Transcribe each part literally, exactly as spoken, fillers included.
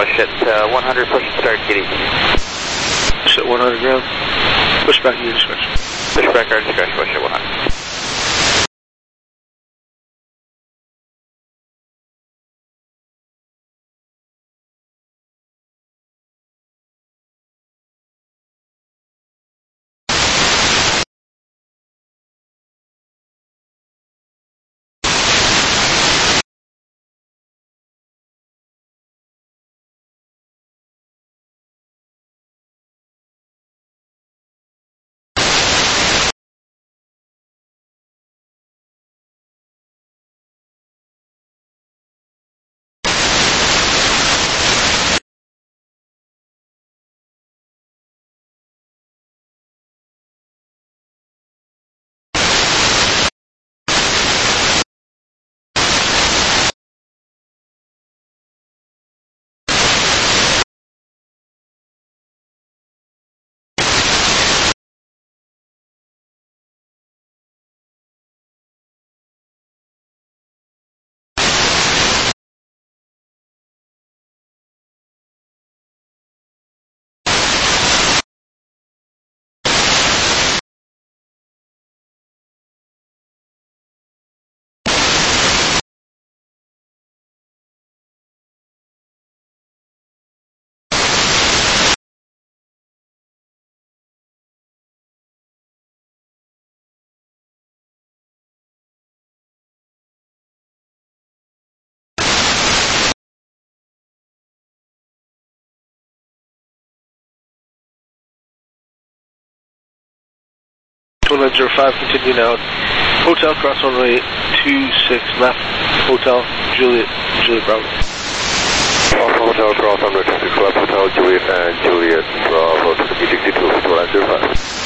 Westjet uh, one hundred, push and start, get easy. Westjet one hundred ground. Push back your discretion. Push back our discretion, Westjet one hundred. one nine zero five, continue now. Hotel, cross runway two six left. Hotel, Juliet, Juliet Bravo. Alpha Hotel, cross runway two six left. Hotel, Juliet and Juliet Bravo to the B sixty-two, one nine zero five.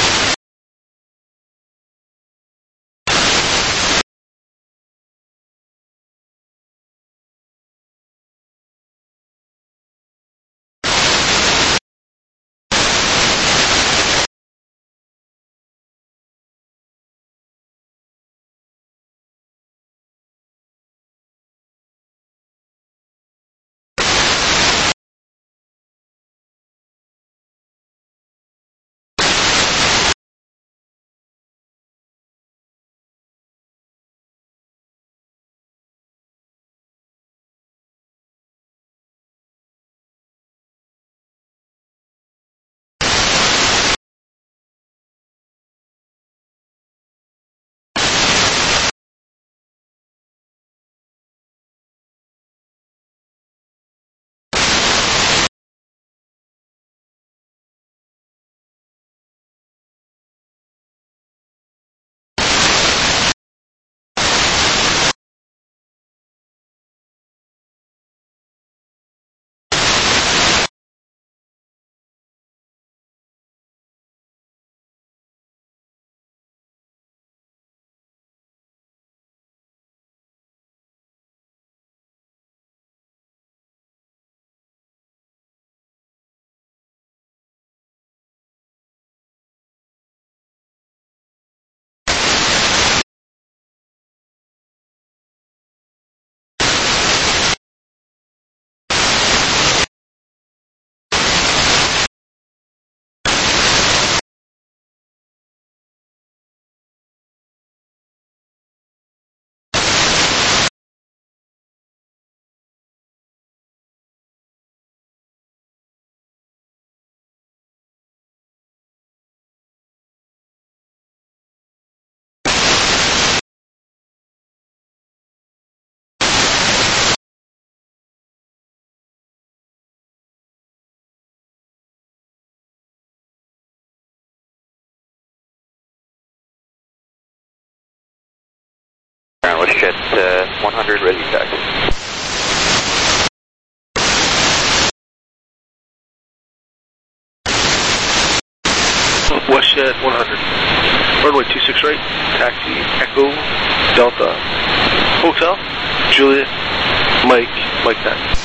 Westjet uh, one hundred, ready to taxi. Westjet one hundred. Runway two six right, taxi, Echo, Delta, Hotel, Juliet, Mike, Mike nine.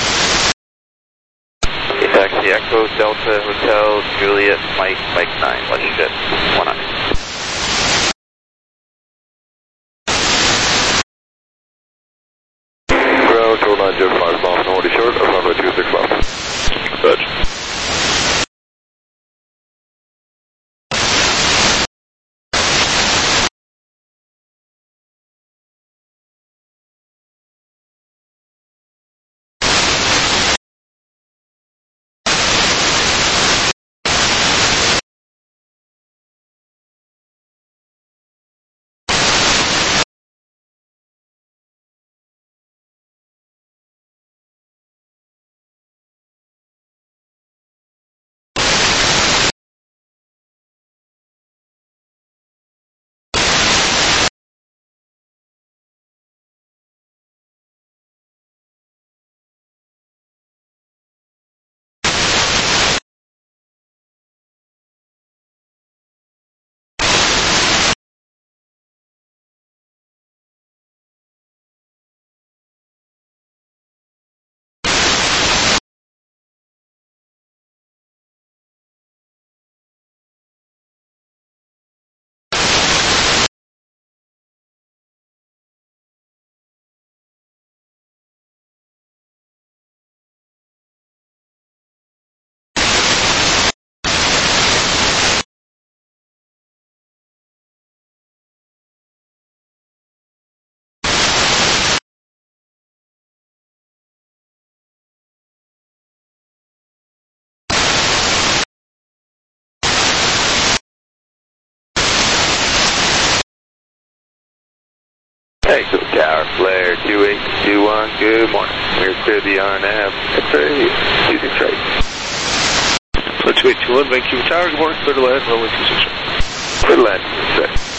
Okay, taxi, Echo, Delta, Hotel, Juliet, Mike, Mike nine, Westjet one hundred. Ground two nine zero five, miles north short of runway two six left. two eight two one, good morning. We're clear the R N A V, X-ray, two six right. Flight two eight two one, Vancouver Tower, good morning, clear to land, runway two six right. Clear to land, two six right.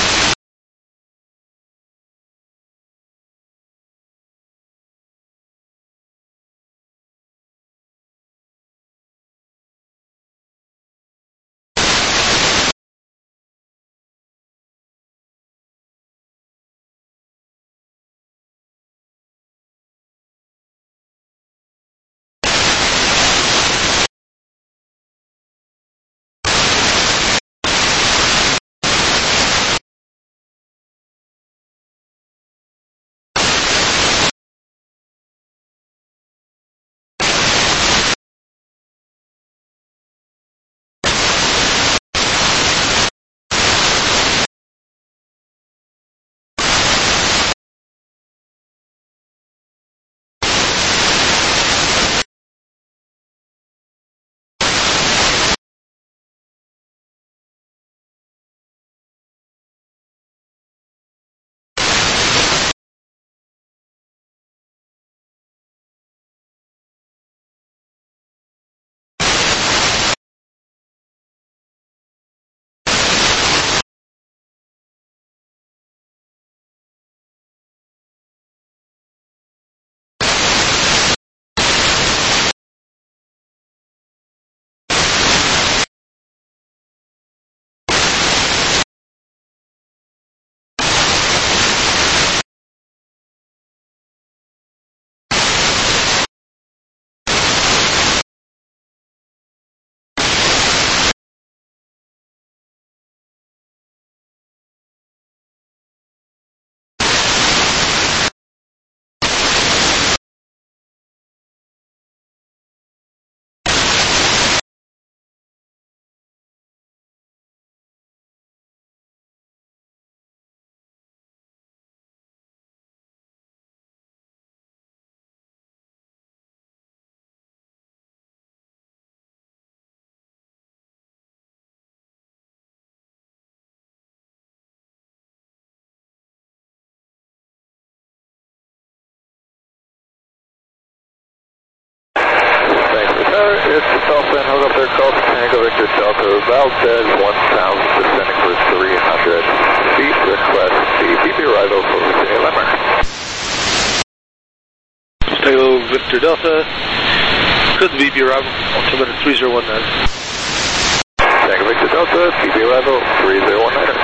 It's the Southland, hold up there, call to Tango Victor Delta, Valdez one thousand, descending for three hundred feet, request the B P arrival for Virginia Lemmer. Tango Victor Delta, could the B P arrival, altimeter three zero one nine. Tango Victor Delta, B P arrival three zero one nine.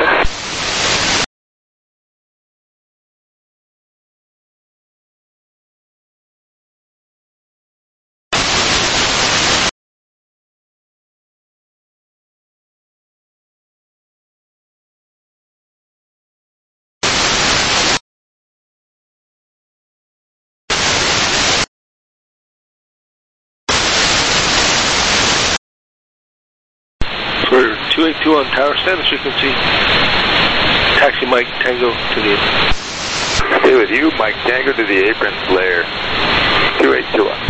For two eight two one tower, standard frequency, taxi Mike Tango to the apron. Stay with you, Mike Tango to the apron, Blair, two eight two one.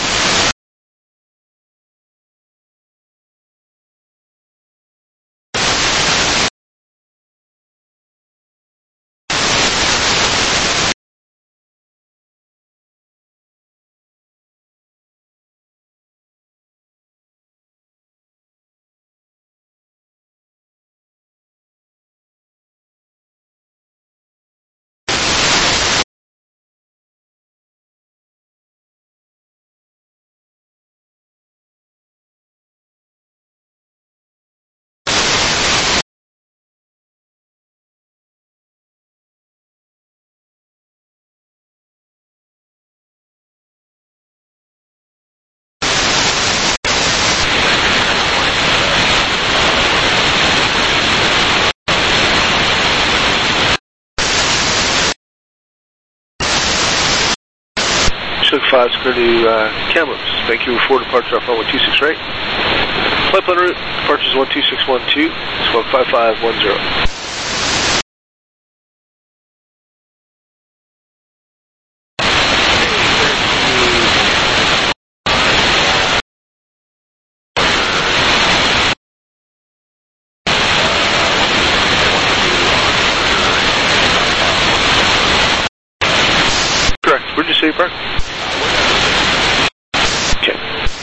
Sugar five, clear to uh, Kamloops. Vancouver four, departure off runway two six right. Flight plan route, departure is one two six one two, squawk five five one zero. Confirm. Okay.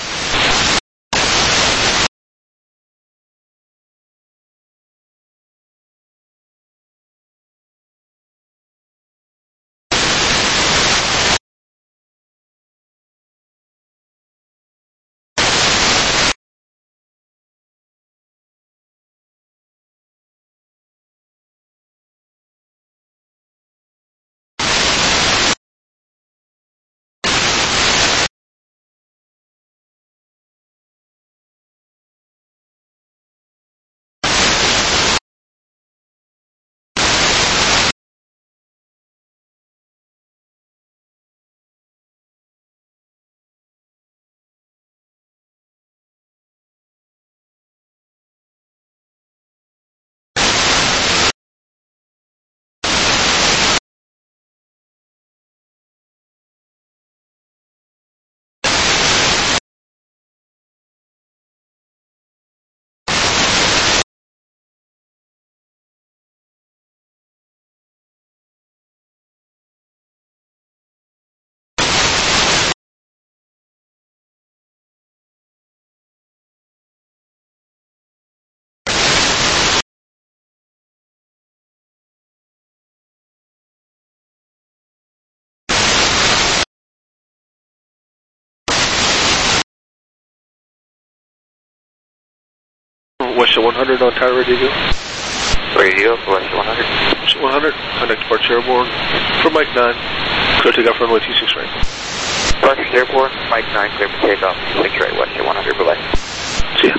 Westshore one hundred on tower radio. Radio, Westshore one hundred. Westshore one hundred, contact departure airborne for Mike nine. Clear takeoff runway two six right. Departure airborne, Mike nine, clear for takeoff, six right, Westshore one hundred, bye-bye. See ya.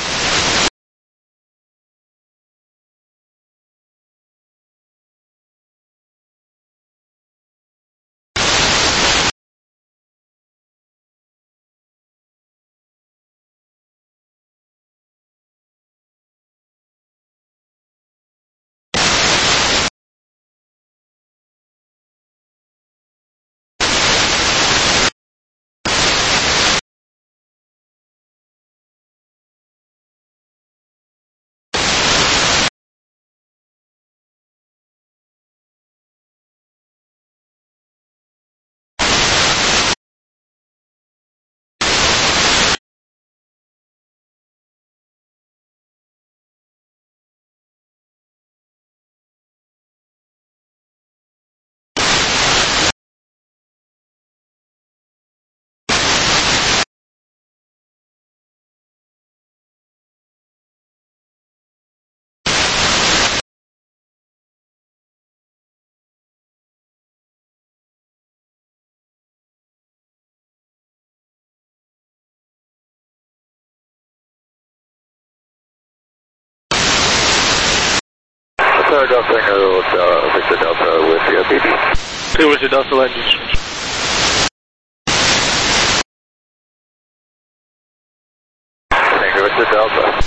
Delta Tango, uh, Victor Delta with the B B. Hey, with the Delta land distribution. Tango with the Delta.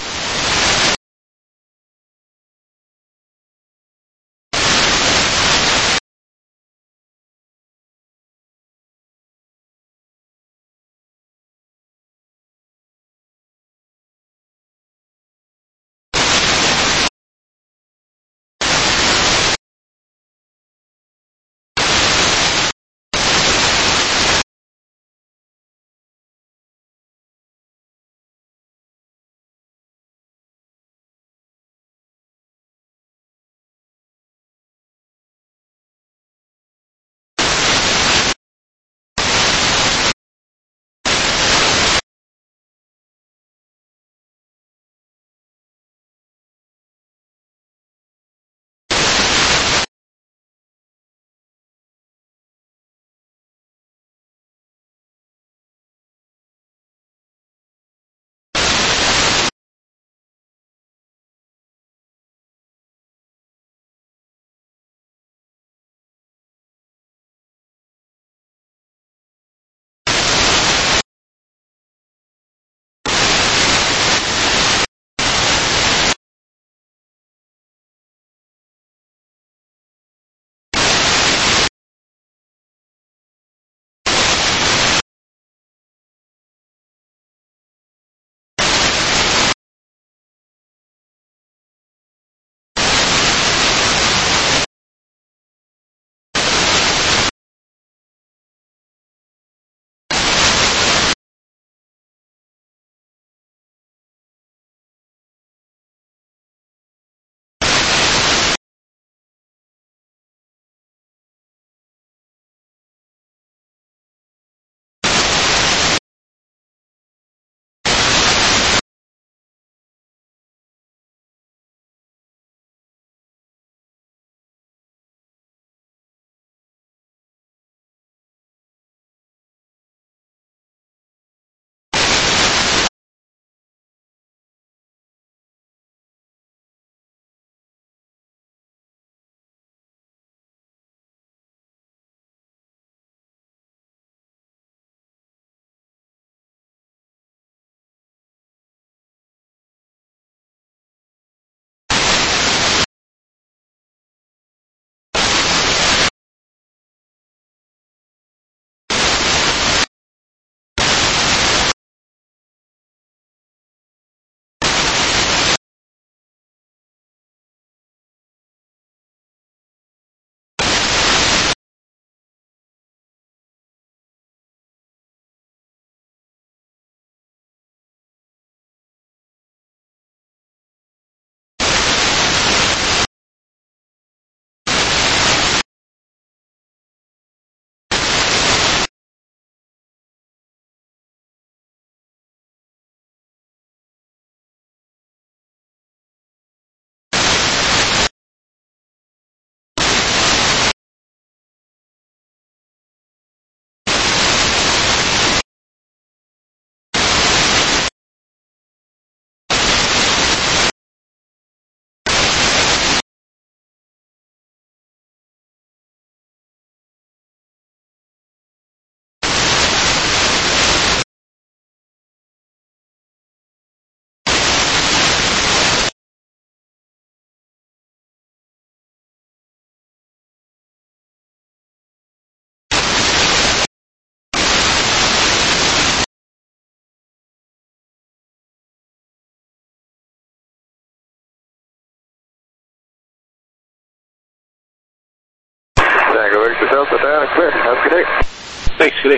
Have a good day. Thanks, good day.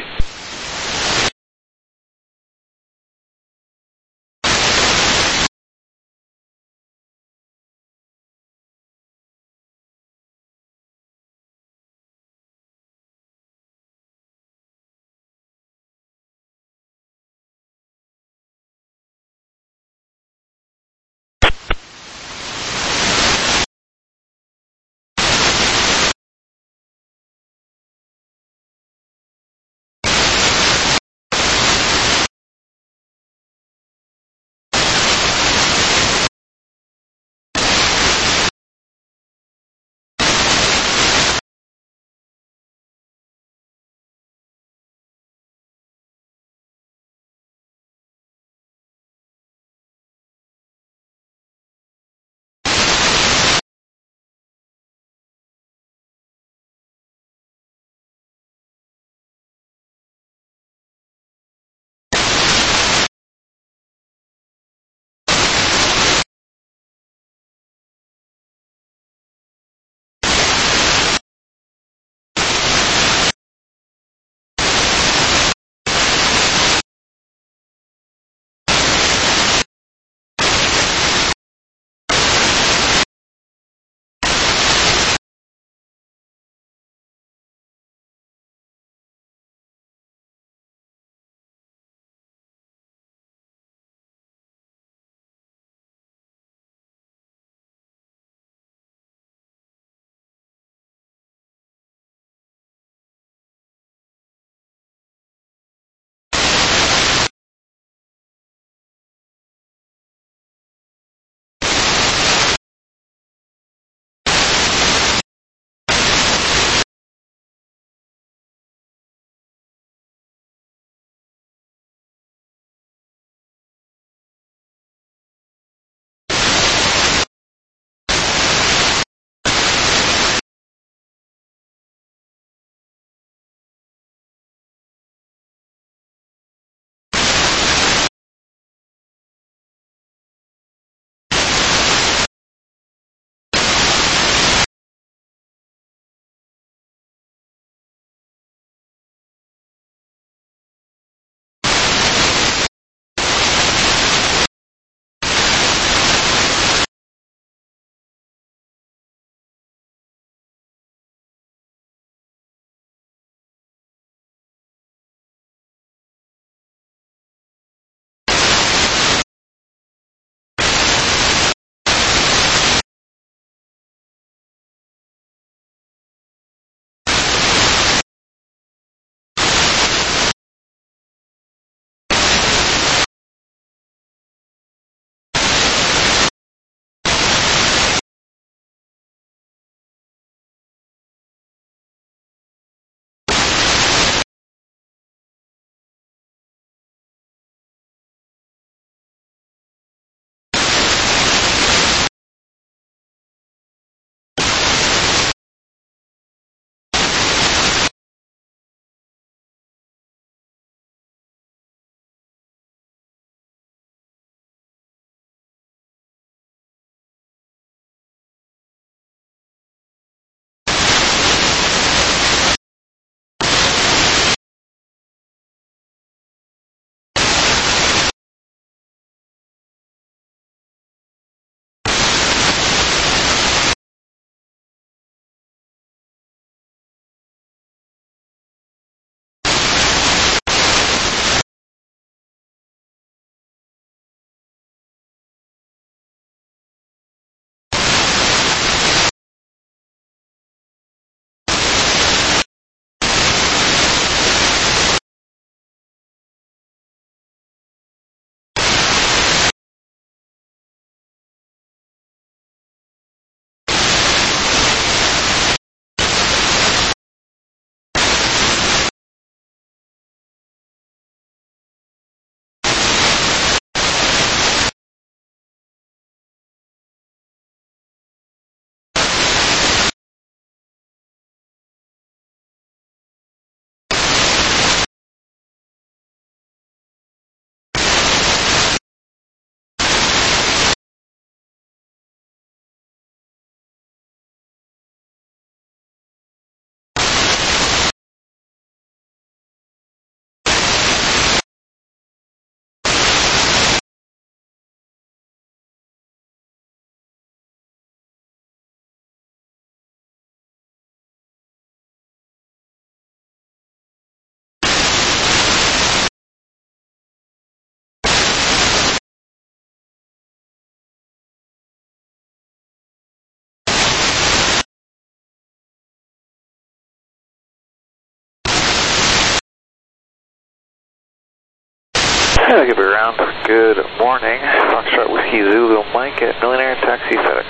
I'll give you a round. Good morning. Foxtrot Whiskey Zulu Mike at Millionaire Taxi FedEx.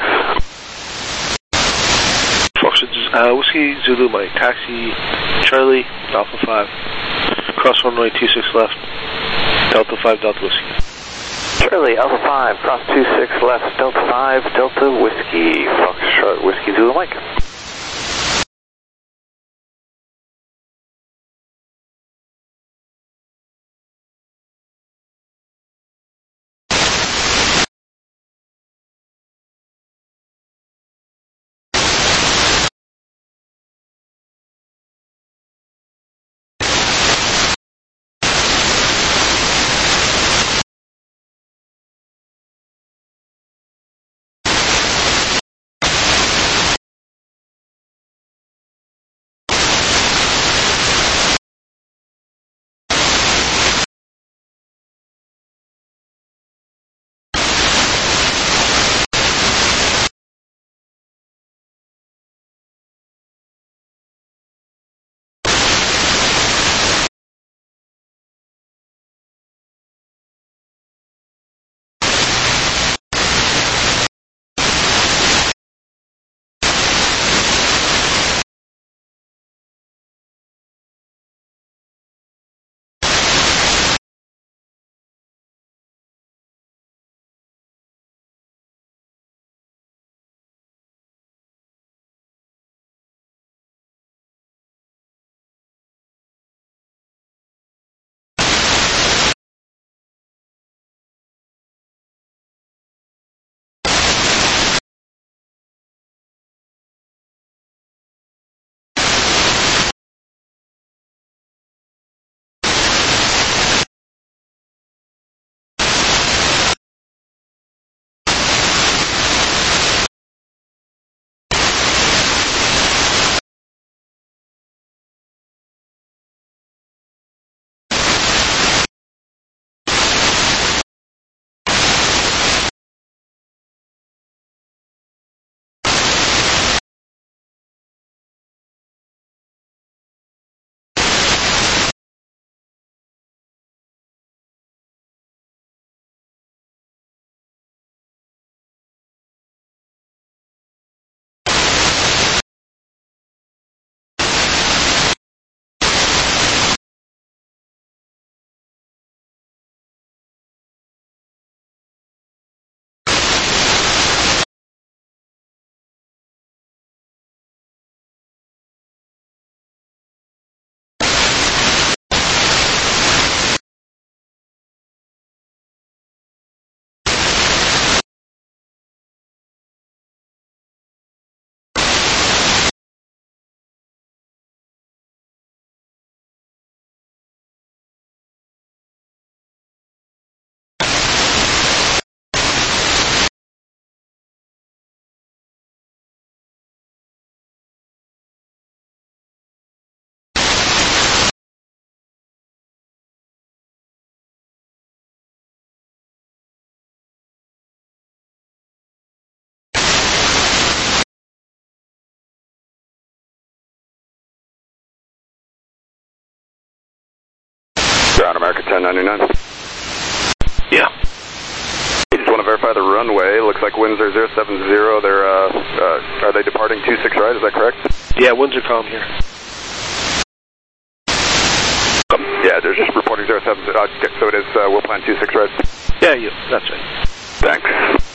Foxtrot uh, Whiskey Zulu Mike, taxi Charlie, Alpha five. Cross runway two six left, Delta five, Delta Whiskey. Charlie, Alpha five, cross two six left, Delta five, Delta Whiskey. Foxtrot Whiskey Zulu Mike. Ground America ten ninety-nine. Yeah. I just want to verify the runway. Looks like winds are zero seven zero. They're, uh, uh, are they departing two six right? Is that correct? Yeah, winds are calm here. Um, yeah, they're just reporting zero seven zero. Uh, so it is, uh, we'll plan two six right? Yeah, yeah, that's right. Thanks.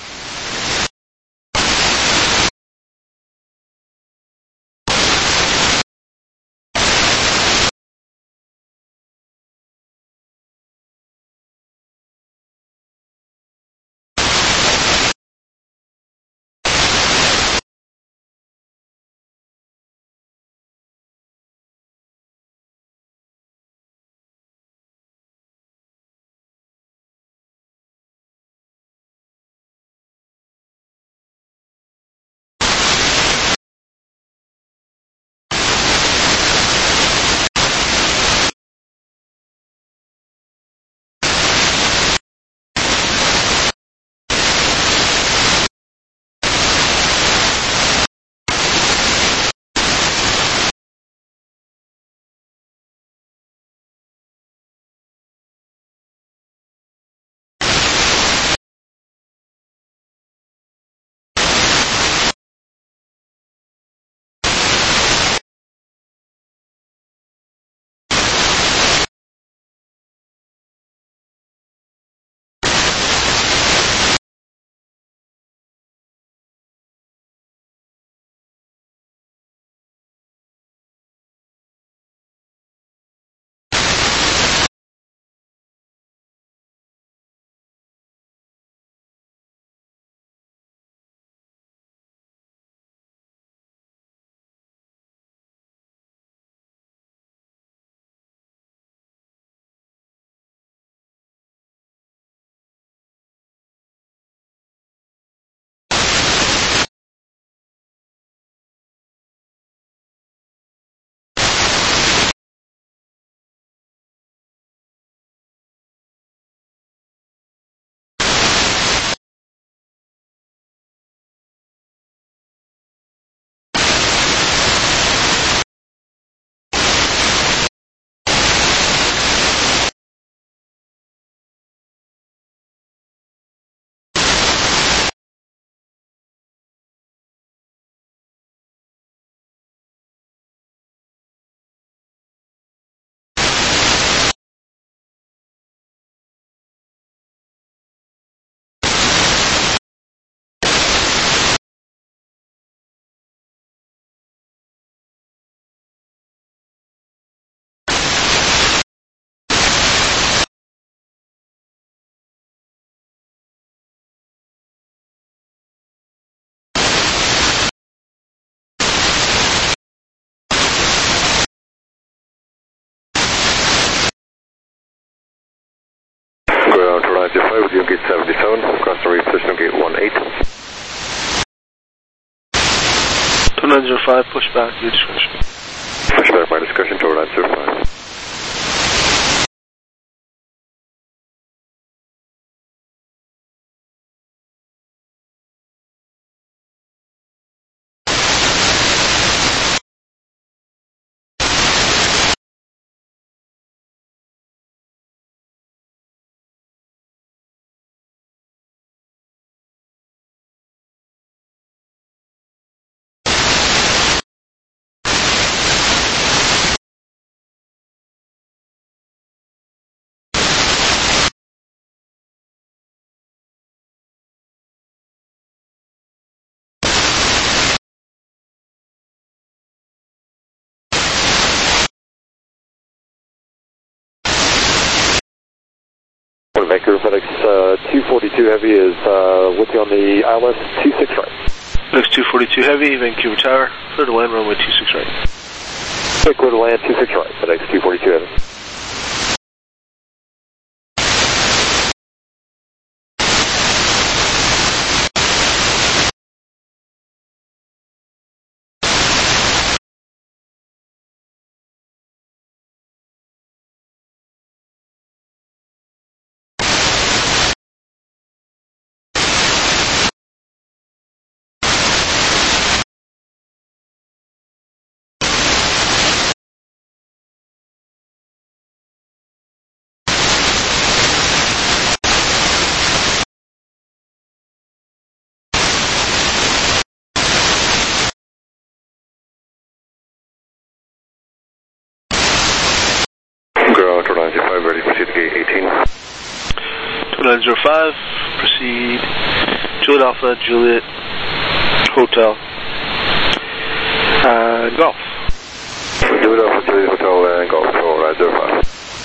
five, radio gate seventy-seven, cross the reef, position gate one eight. two nine zero five, push back, your discretion. Push back, my discretion, two nine zero five. Vancouver FedEx uh, two forty-two Heavy is uh, with you on the I L S two six right. FedEx two forty-two Heavy, Vancouver Tower, clear to land, runway two six right. Okay, clear to land two six right, FedEx two forty-two Heavy. Ground two nine zero five, ready, proceed to gate eighteen. two nine zero five, proceed, Juliet Alpha, Juliet, Hotel, uh, Golf. Juliet Alpha, Juliet Hotel, and Golf, two nine zero five.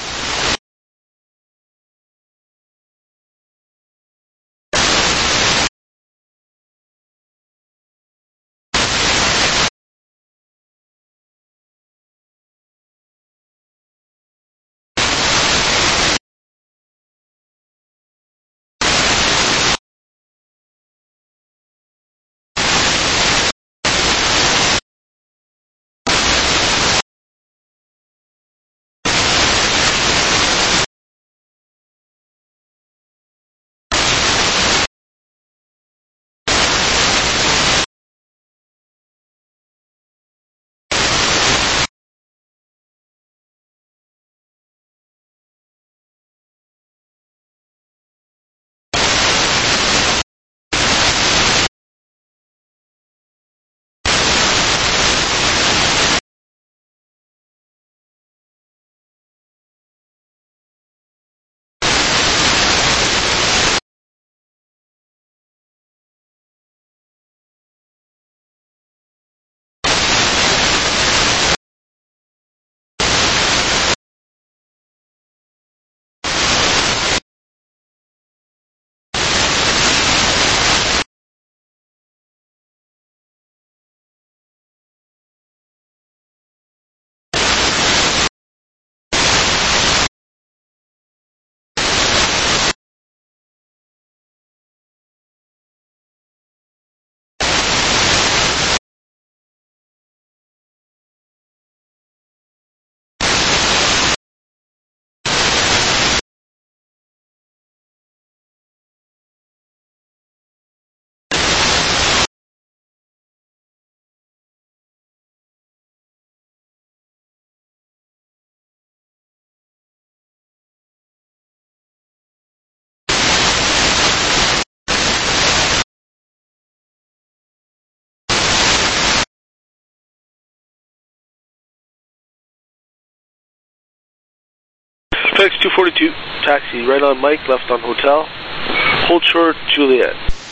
FedEx two forty-two, taxi, right on Mike, left on Hotel, hold short, Juliet.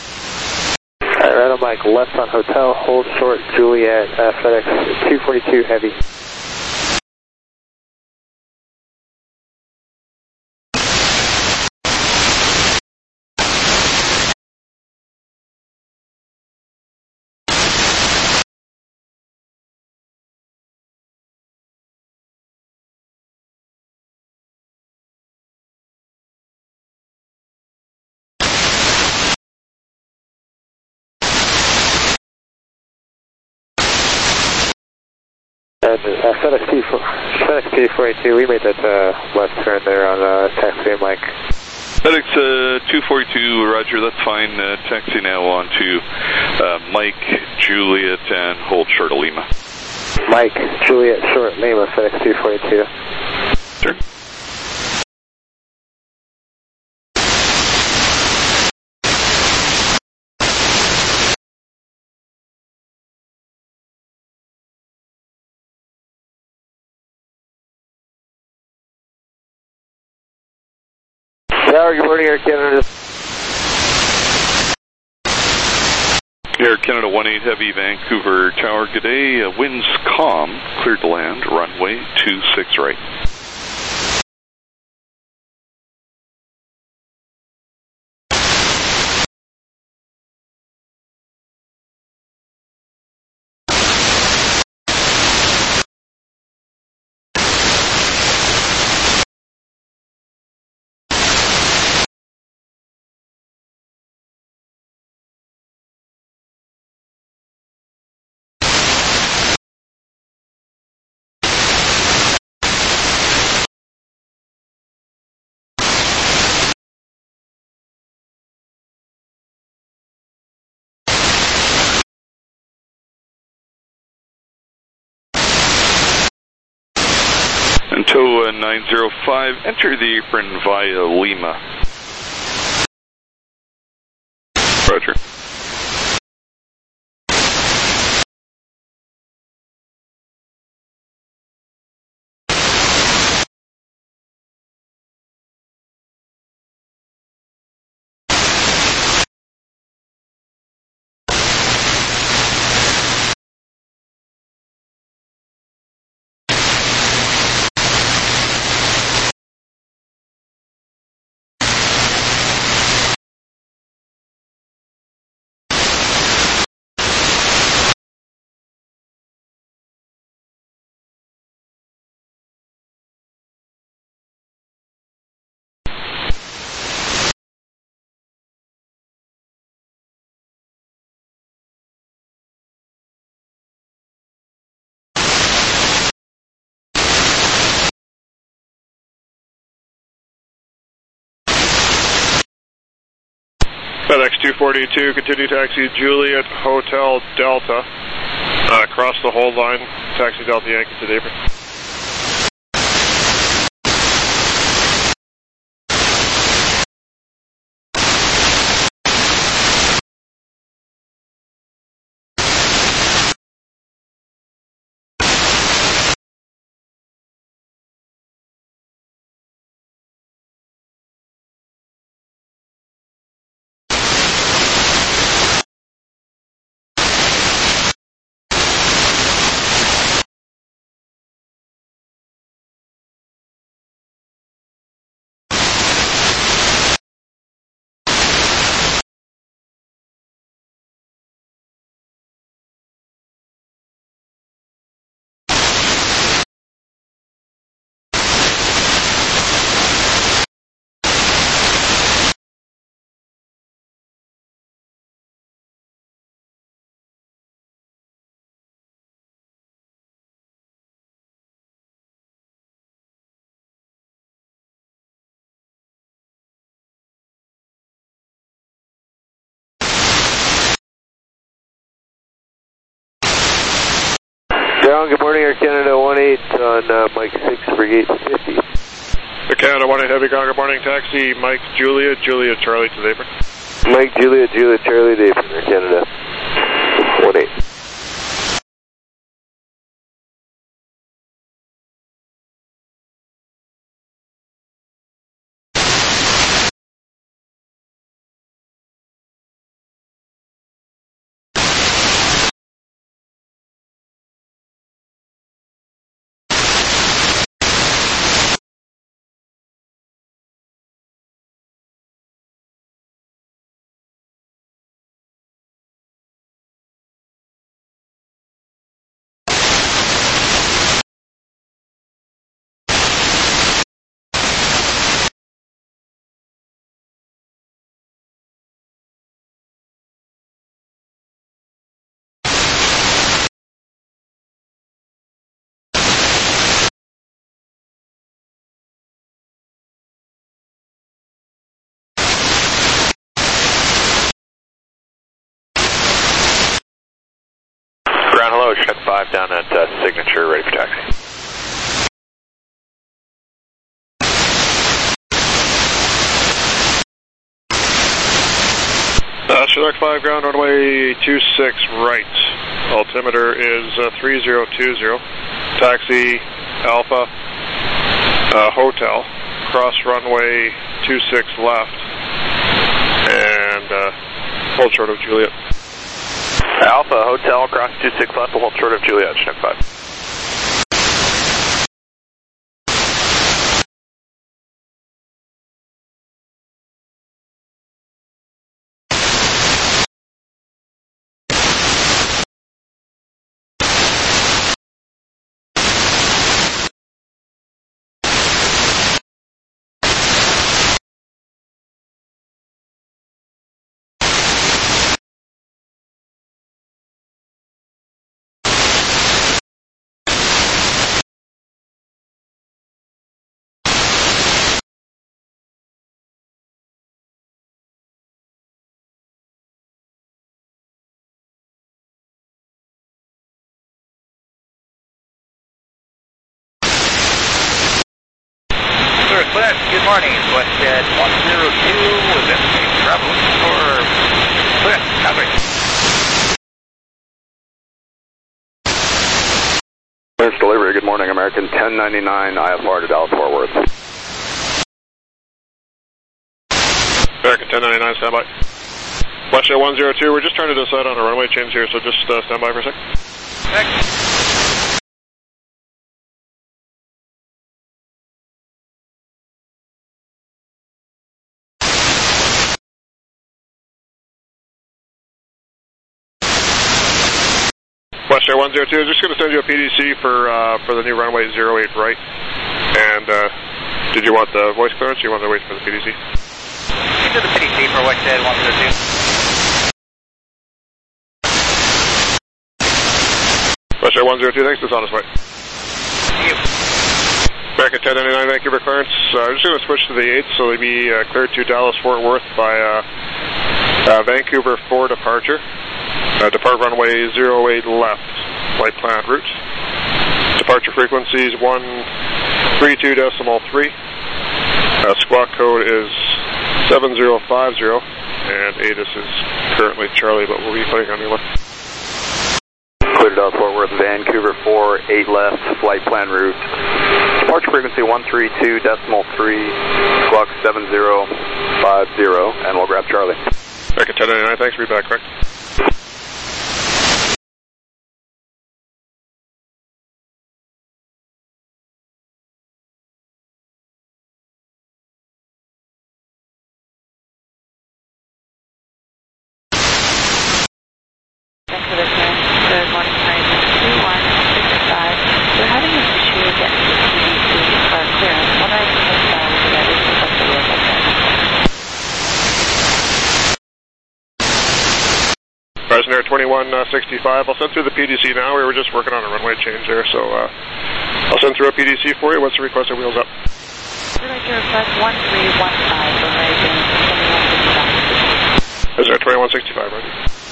Right, right on Mike, left on Hotel, hold short, Juliet, uh, FedEx two forty-two Heavy. And uh, FedEx P FedEx P four eighty-two, we made that uh, left turn there on uh, taxi, Mike. FedEx uh, two forty-two, Roger, that's fine. Uh, taxi now on to uh, Mike, Juliet, and hold short of Lima. Mike, Juliet, short Lima, FedEx two forty-two. Sure. Tower, good morning, Air Canada. Air Canada one eight Heavy, Vancouver Tower, good day. Uh, winds calm, cleared to land, runway two six right. And TOA nine zero five, enter the apron via Lima. Roger. FedEx two forty-two, continue taxi Juliet Hotel Delta. Uh, cross the hold line, taxi Delta Yankee to the apron. Down, good morning, Air Canada one eight on uh, Mike six for gate fifty. Air Canada one eight Heavy, good morning, taxi Mike Juliet, Juliet Charlie to the apron. Mike Juliet, Juliet Charlie, to apron, Air Canada one eight. Chinook five down at uh, Signature, ready for taxi. Uh, Chinook five, ground runway two six right. Altimeter is uh, three zero two zero. Taxi Alpha uh, Hotel. Cross runway two six left. And uh, hold short of Juliet. Alpha Hotel, cross two six left, hold short of Juliet, Chinook five. West, good morning. WestJet one zero two with estimate travel for West, copy. Clearance delivery, good morning. American ten ninety-nine, I F R to Dallas Fort Worth. American ten ninety-nine, stand by. WestJet one zero two, we're just trying to decide on a runway change here, so just uh, stand by for a sec. Next. WestJet one zero two, I'm just going to send you a P D C for uh, for the new runway zero eight right. And uh, did you want the voice clearance or you want to wait for the P D C? Into the P D C for WestJet one zero two. WestJet one zero two, thanks, it's on its way. Thank you. American ten ninety-nine, thank you for clearance. Uh, I'm just going to switch to the eight, so they'll be uh, cleared to Dallas Fort Worth by uh, uh, Vancouver for departure. Uh, depart runway zero eight left, flight plan route. Departure frequencies one three two decimal three. Uh, squawk code is seven zero five zero, and A T I S is currently Charlie, but we'll be putting on your left. Clear to Dallas Fort Worth, Vancouver four eight left, flight plan route. Departure frequency one three two decimal three, squawk seven zero five zero, and we'll grab Charlie. American ten ninety-nine, thanks, read back, correct. Good morning, two one six five. We're having an issue getting the P D C for clearance. What I can style with that is up to you like that. Fresno twenty-one sixty-five, I'll send through the P D C now. We were just working on a runway change there, so uh, I'll send through a P D C for you. What's the request at Wheels Up? We'd like to request one three one five for American twenty-one sixty-five. Fresno twenty-one sixty-five, right?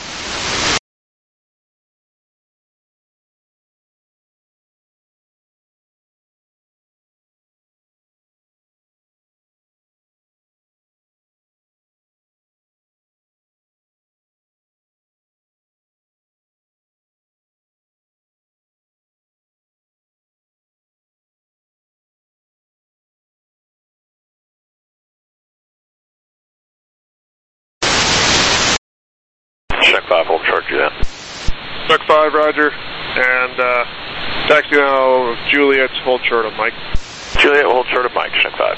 Chinook five, hold short, Juliet. Chinook five, roger. And uh, taxi now, Juliet, hold short of Mike. Juliet, hold short of Mike, Chinook five.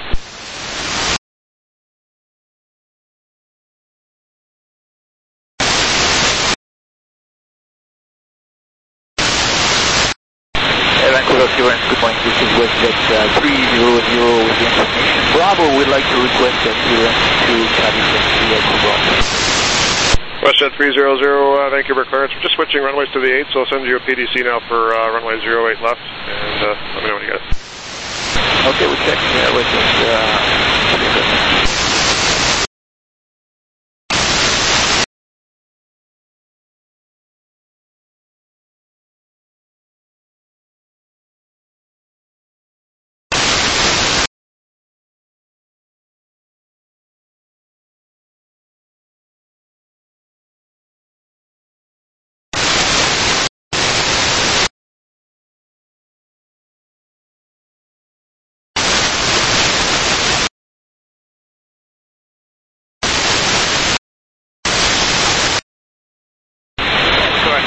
Vancouver clearance, good morning. This is WestJet uh, three zero zero with the information. Bravo would like to request a clearance to Charlie Taxi Echo Bravo. WestJet three zero zero, uh, Vancouver clearance. We're just switching runways to the eight, so I'll send you a P D C now for uh, runway zero eight left, and uh, let me know when you get it. Okay, we check uh, WestJet. Uh,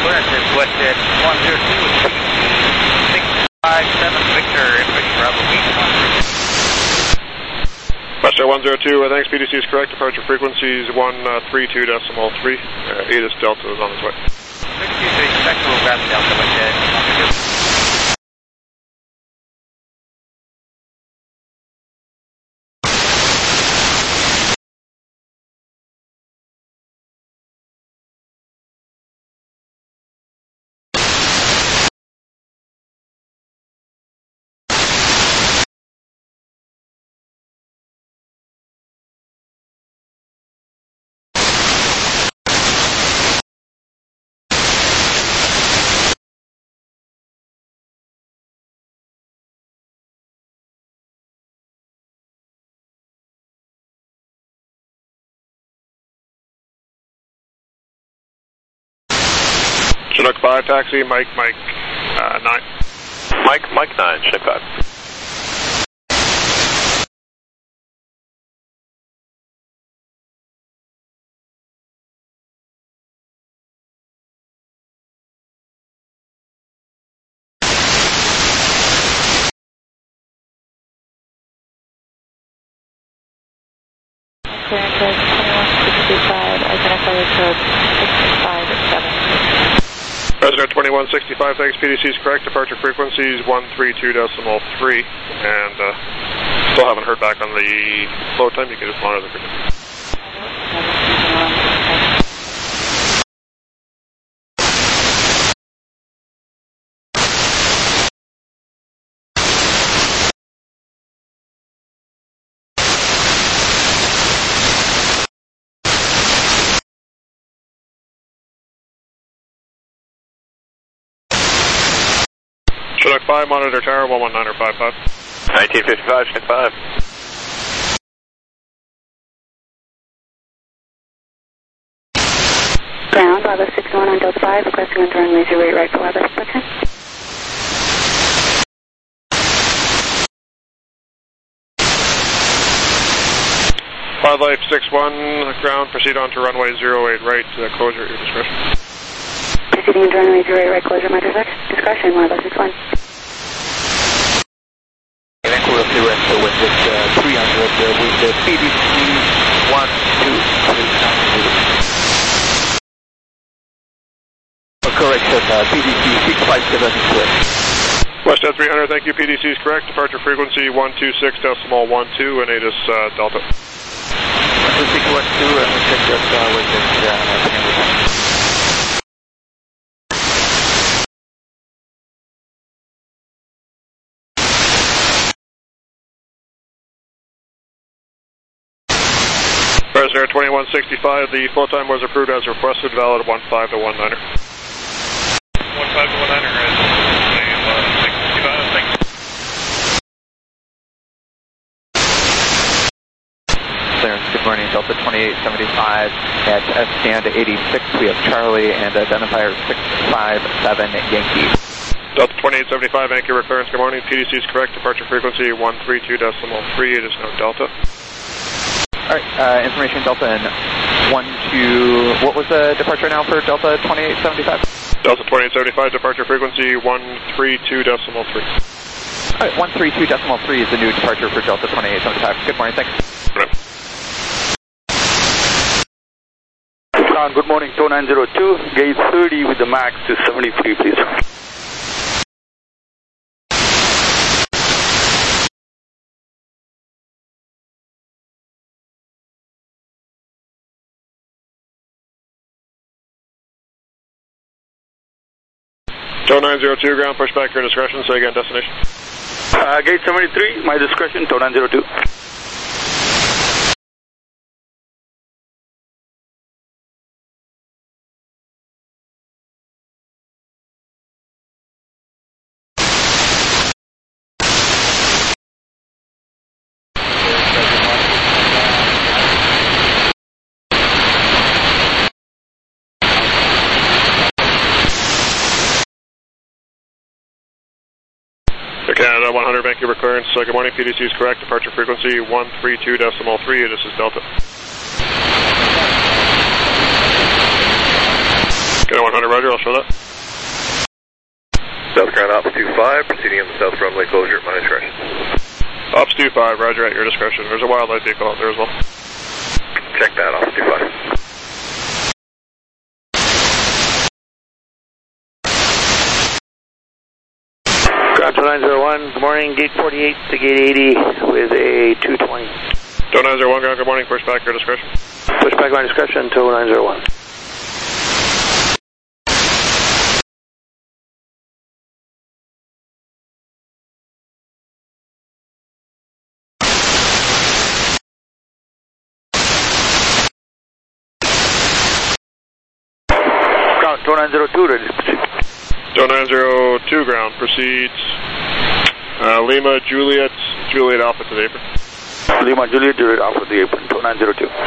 clearance is Westjet one zero two with P D C six five seven Victor, information Bravo eight one three. Westjet one zero two, uh, thanks, P D C is correct, departure frequencies one three two decimal three, uh, ATIS Delta is on its way. six two three, spectral ground Delta, Westjet one zero two. Chinook five, taxi, Mike, Mike, uh, nine. Mike, Mike nine, Chinook five. Clearance is twenty-one sixty-five, identify your code six five seven. President twenty-one sixty-five, thanks, P D C is correct, departure frequencies one three two decimal three, and uh, still haven't heard back on the flow time, you can just monitor the frequency. Chinook five, monitor tower, one one nine five five. nineteen fifty-five, Chinook five. Ground, Bravo six one on Delta five, requesting on runway zero eight right for weather inspection. five Life six one, ground, proceed on to runway zero eight right, uh, closure at your discretion. Proceeding to runway zero eight right, closure at my discretion, one five six one. Vancouver clearance with this uh, three hundred uh, with the P D C one two three. Correction, uh, P D C six five seven square. Westjet three hundred, thank you, P D C is correct, departure frequency one two six decimal one two, and ATIS uh, Delta. one two six one two, and we check that uh, with this uh, President twenty-one sixty-five, the flow time was approved as requested, valid one five to one niner. one five to one niner, uh, six fifty-five, thanks. Clearance, good morning, Delta twenty-eight seventy-five at S stand eighty-six, we have Charlie and identifier six five seven Yankee. Delta twenty-eight seventy-five, Vancouver clearance, good morning, P D C is correct, departure frequency one three two decimal three, it is now Delta. Alright, uh, information Delta and one two, what was the departure now for Delta twenty-eight seventy-five? Delta twenty-eight seventy-five, departure frequency one three two decimal three. Alright, one three two decimal three is the new departure for Delta twenty-eight seventy-five. Good morning, thanks. Right. Good morning, two nine zero two, gauge thirty with the max to seventy-three, please. two nine zero two, ground, push back your discretion, say again, destination. Uh, gate seventy-three, my discretion, two nine zero two. Canada one hundred, Vancouver clearance. Uh, good morning, P D C is correct. Departure frequency one three two decimal three. This is Delta. Canada one hundred, Roger, I'll show that. South ground Ops two five, proceeding on the south runway closure at my discretion. Ops two five, Roger, at your discretion. There's a wildlife vehicle out there as well. Check that, Ops two five. Ground two nine zero one, good morning, gate forty-eight to gate eighty with a two twenty. two nine zero one, ground, good morning, push back your discretion. Push back my discretion, two nine zero one. Ground two nine zero two, ready to proceed. two nine zero two, ground, proceeds. Uh, Lima, Juliet, Juliet Alpha to the apron. Lima, Juliet, Juliet Alpha to the apron, two nine zero two.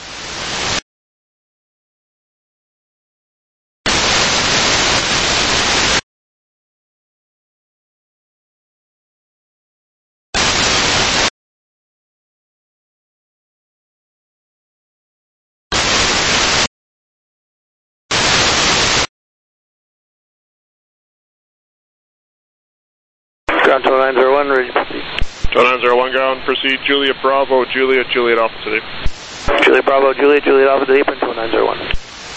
Ground two nine zero one, ready to proceed. two nine zero one, ground, proceed. Juliet Bravo, Juliet, Juliet Alpha to the apron. Juliet Bravo, Juliet, Juliet Alpha to the apron, two nine zero one.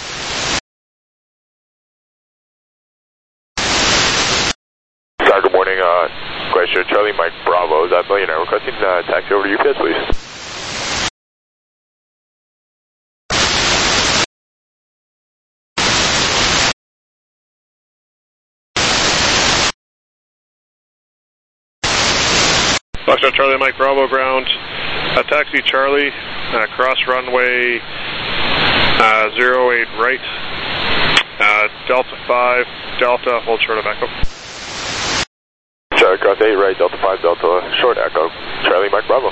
Sir, good morning. Uh, question, Charlie Mike Bravo, is that Millionaire requesting uh, taxi over to U P S, please? Foxtrot Charlie Mike Bravo, ground, uh, taxi Charlie, uh, cross runway uh, zero eight right, uh, Delta five, Delta, hold short of echo. Charlie cross eight right, Delta five, Delta, short echo, Charlie Mike Bravo.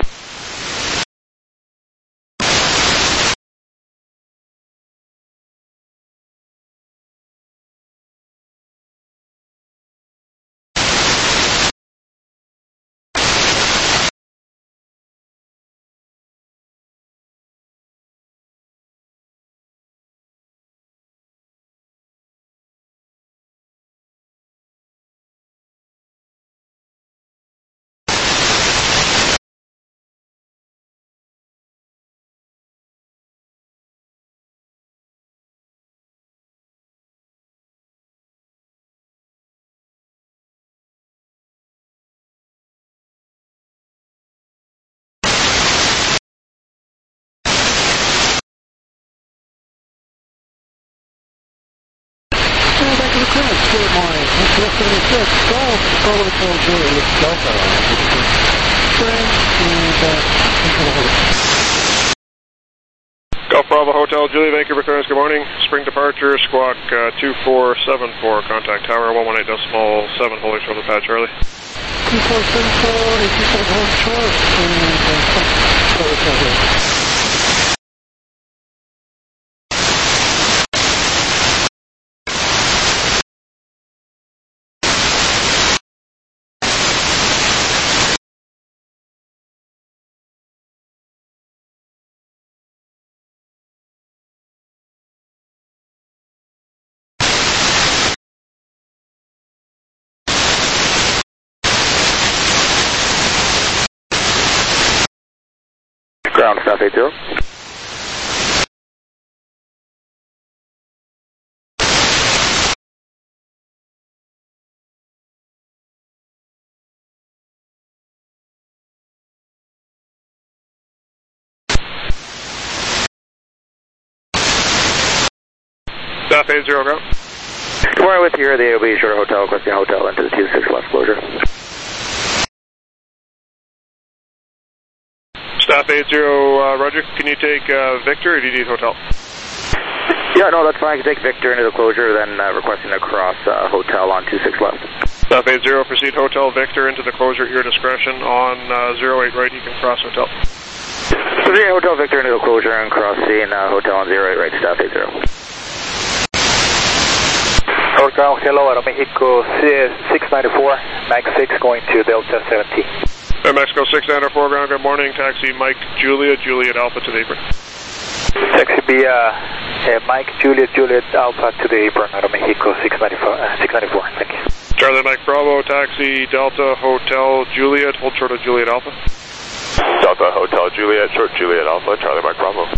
Good morning. West seventy-six, Golf, Bravo Hotel Juliet, Delta. Friend, and, uh, Golf Bravo Hotel, Juliet, Vancouver clearance, good morning. Spring departure, squawk uh, two four seven four, contact tower one one eight decimal seven, holding short of pad Charlie. two four seven four, eight two seven, hold short, and, uh, Ground, South eight zero. South eight zero, ground. Good morning, with here, the A O B Short Hotel, requesting hotel into the two six left closure. Staff eight zero, uh, Roger, can you take uh, Victor or do you need hotel? Yeah, no, that's fine. I can take Victor into the closure, then uh, requesting a cross uh, hotel on two six left. Staff eight zero, proceed hotel Victor into the closure at your discretion. On uh, zero eight right, you can cross hotel. Proceed hotel Victor into the closure and crossing uh, hotel on zero eight right, Staff eight zero. Ground, hello, Aeromexico six ninety-four, Max six going to Delta seventy. Air Mexico six ninety-four, ground, good morning. Taxi Mike Juliet, Juliet Alpha to the apron. Taxi be uh, Uh, Mike, Juliet, Juliet, Alpha to the apron, Aeromexico six ninety-four, uh, six ninety-four, thank you. Charlie Mike Bravo, taxi, Delta, Hotel, Juliet, hold short of Juliet Alpha. Delta, Hotel, Juliet, short Juliet Alpha, Charlie Mike Bravo.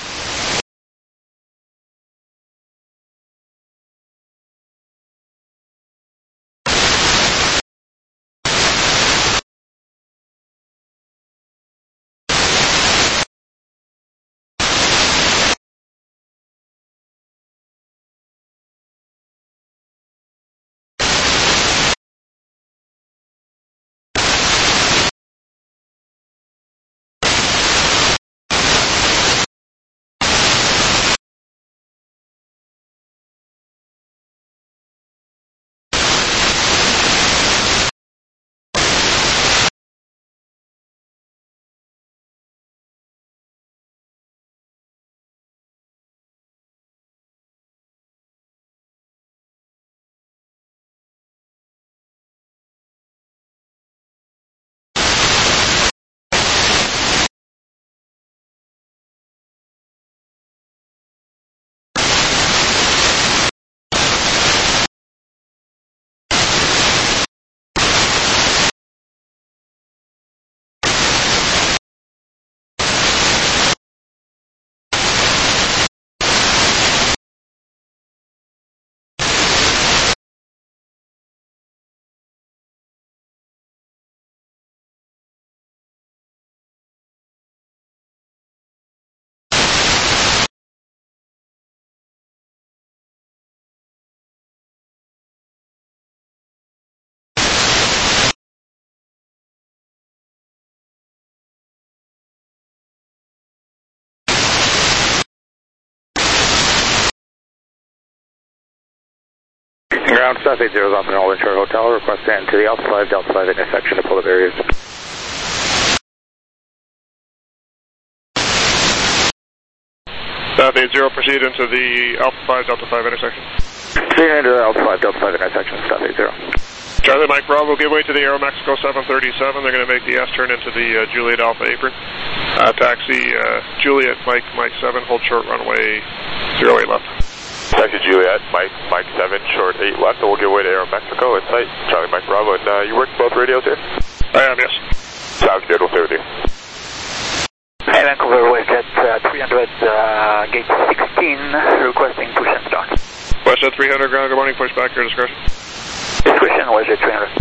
Ground staff eight zero is off in Alden Shore Hotel. Request to enter the Alpha five, Delta five intersection to pull up areas. Staff eight zero, proceed into the Alpha five, Delta five intersection. Proceed into the Alpha five, Delta five intersection, staff eight zero. Charlie Mike Bravo, give way to the Aeromexico seven thirty-seven. They're going to make the S-turn into the uh, Juliet Alpha apron. Uh, taxi, uh, Juliet, Mike, Mike seven, hold short runway zero eight left. Taxi Juliet, Mike, Mike seven, short eight left, and we'll give way to Aeromexico at site. Charlie Mike Bravo, and uh, you work both radios here? I am, yes. Sounds good, we'll stay with you. Hey, Vancouver, WestJet uh, three hundred, uh, gate sixteen, requesting push and start. WestJet three hundred, ground, good morning, push back, your discretion. Discretion, WestJet three hundred.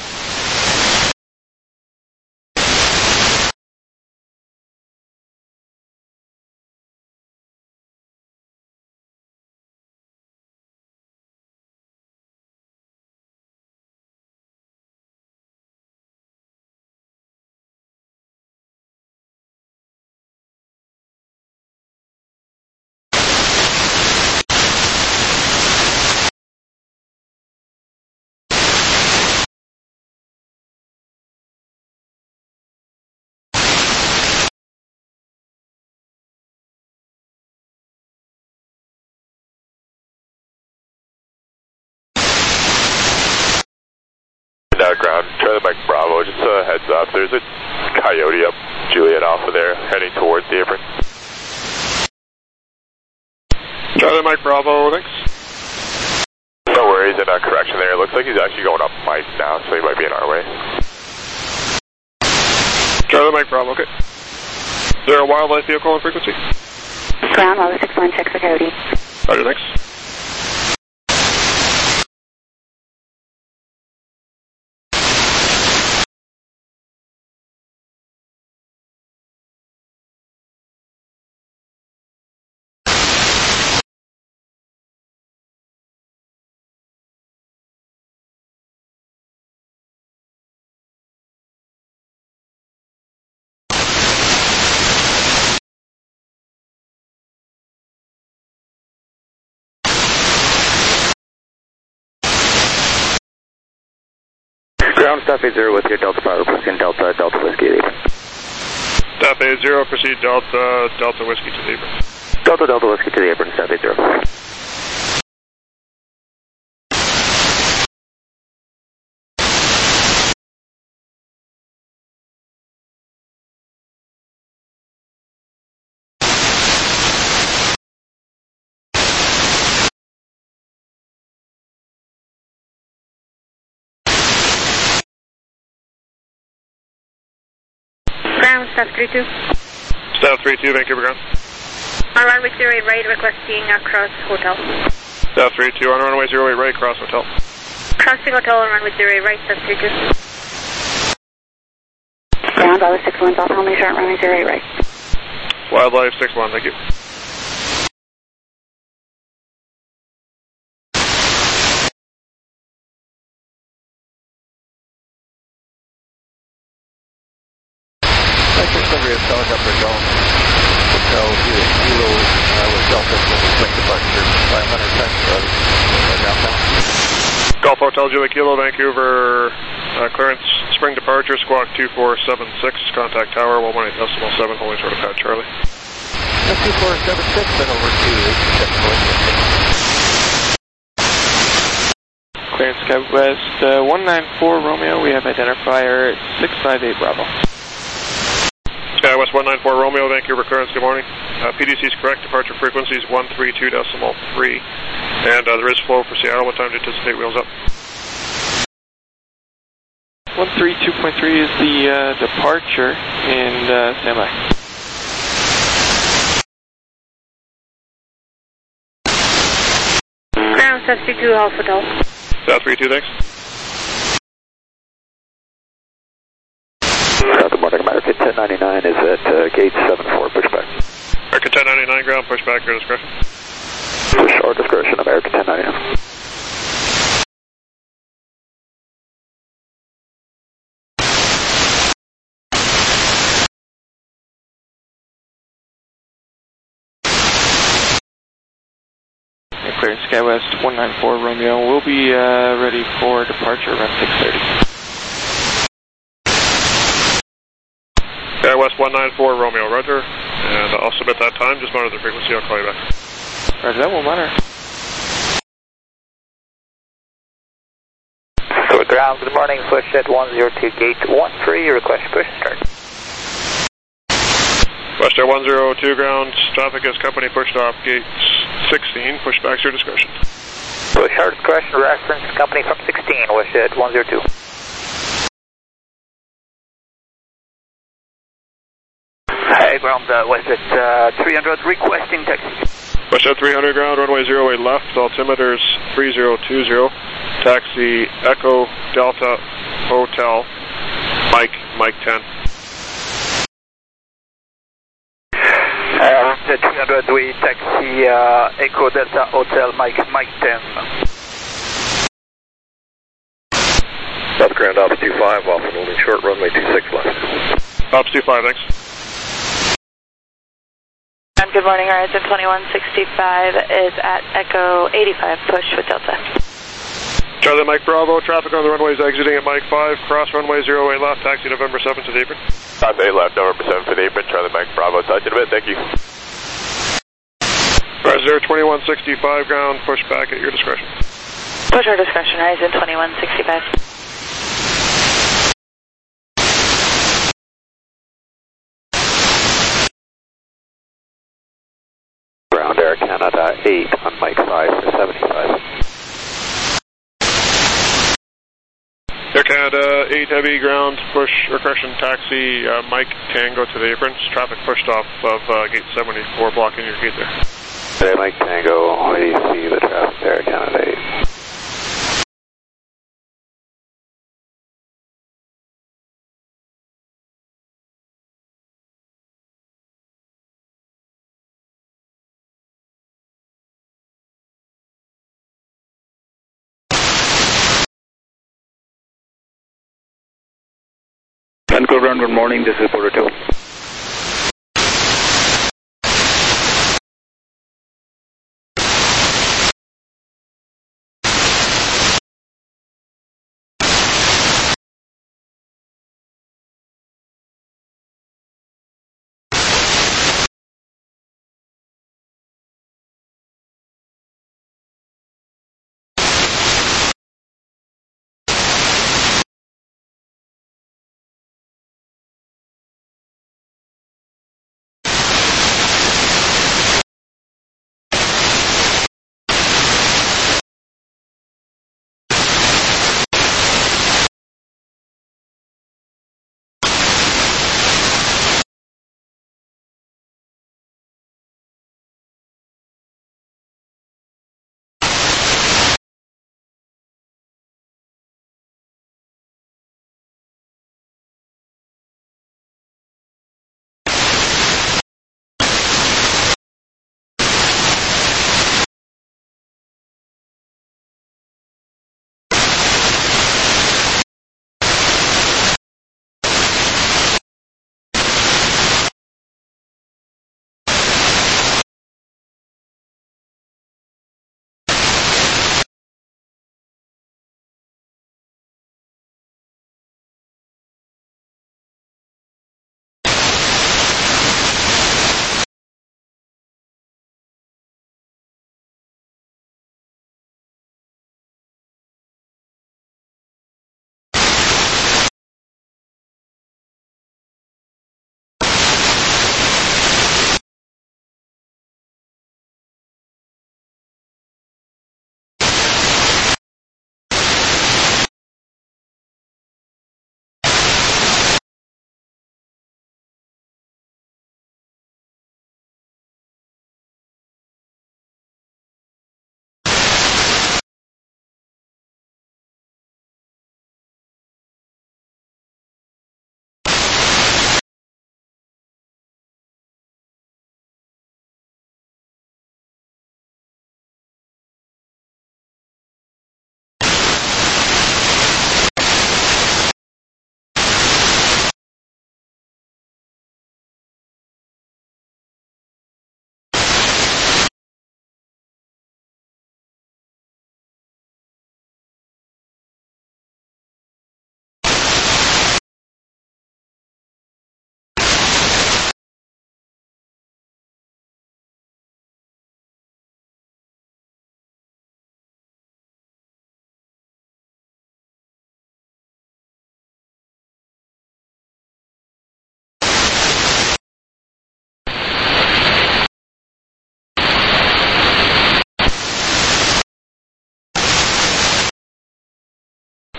Uh, ground, Charlie Mike Bravo, just a heads up, there's a Coyote up Juliet Alpha there, heading towards the apron. Charlie Mike Bravo, thanks. No worries, and uh, correction there, it looks like he's actually going up Mike now, so he might be in our way. Charlie Mike Bravo, okay. Is there a wildlife vehicle on frequency? Ground, level six one, check for Coyote. Roger, thanks. Ground staff eight zero with your Delta Power, proceed Delta, Delta Whiskey to the apron. Staff eight zero, proceed Delta, Delta Whiskey to the apron. Delta, Delta Whiskey to the apron, staff eight zero. Ground, staff three two. Staff three two, Vancouver ground. On runway zero eight right, requesting across hotel. Staff three two, on runway zero eight right, cross hotel. Crossing hotel on runway zero eight right, staff three two. Ground, Wildlife six one, Alpha, how many short runway zero eight right? Wildlife six one, thank you. Discovery of helicopter Golf Hotel Kilo uh, with Delta for the spring departure five hundred ten Charlie uh, downtown. Golf Hotel Julie Kilo, Vancouver, uh, clearance spring departure, squawk two four seven six, contact tower one one eight decimal seven, holding short of Pat Charlie. two four seven six, then over to eight seven one. Clearance SkyWest uh, one nine four Romeo, we have identifier six five eight Bravo. SkyWest one nine four Romeo, Vancouver clearance, good morning. Uh, P D C is correct, departure frequency is one three two decimal three, and uh, there is flow for Seattle. What time do you anticipate wheels up? one three two point three is the uh, departure, and uh, standby. Ground, staff three two, Alpha Hotel. Staff three two, thanks. Good morning, American ten ninety-nine is at uh, gate seven four, pushback. American ten ninety-nine, ground, pushback, your discretion. Push our discretion, American ten ninety-nine. Clearance SkyWest one nine four Romeo, we'll be uh, ready for departure around six thirty. SkyWest one nine four Romeo, roger. And I'll submit that time, just monitor the frequency, I'll call you back. Roger that, we'll monitor. So ground, good morning, push at one zero two, gate one three, request push start. West Air one zero two ground, traffic is company pushed off gate sixteen, pushback's your discretion. Push our discretion, reference company from sixteen, West at one zero two. Hey, ground, uh, West at uh, three hundred, requesting taxi. West at three hundred ground, runway zero eight left, altimeters three zero two zero, taxi Echo Delta Hotel, Mike, Mike ten. Uh, at three hundred, we taxi uh, Echo Delta Hotel, Mike, Mike ten. South Grand Ops two five, off and holding short, runway two six left. Ops two five, thanks. And good morning, Horizon twenty-one sixty-five is at Echo eighty-five, push with Delta. Charlie Mike Bravo, traffic on the runways exiting at Mike five, cross runway zero eight left, taxi November seventh to the apron. Five eight left, November seventh to the apron, Charlie Mike Bravo, touch in a bit, thank you. Horizon Air twenty-one sixty-five ground, push back at your discretion. Push our discretion, Horizon twenty-one sixty-five. Ground Air Canada eight on Mike five for seventy-five. Air Canada eight heavy ground, push, or correction, taxi uh, Mike Tango to the apron. Traffic pushed off of uh, gate seventy-four, blocking your gate there. Hey, Mike Tango, we see the traffic there, Canada eight. Vancouver ground, good morning, this is Porter two.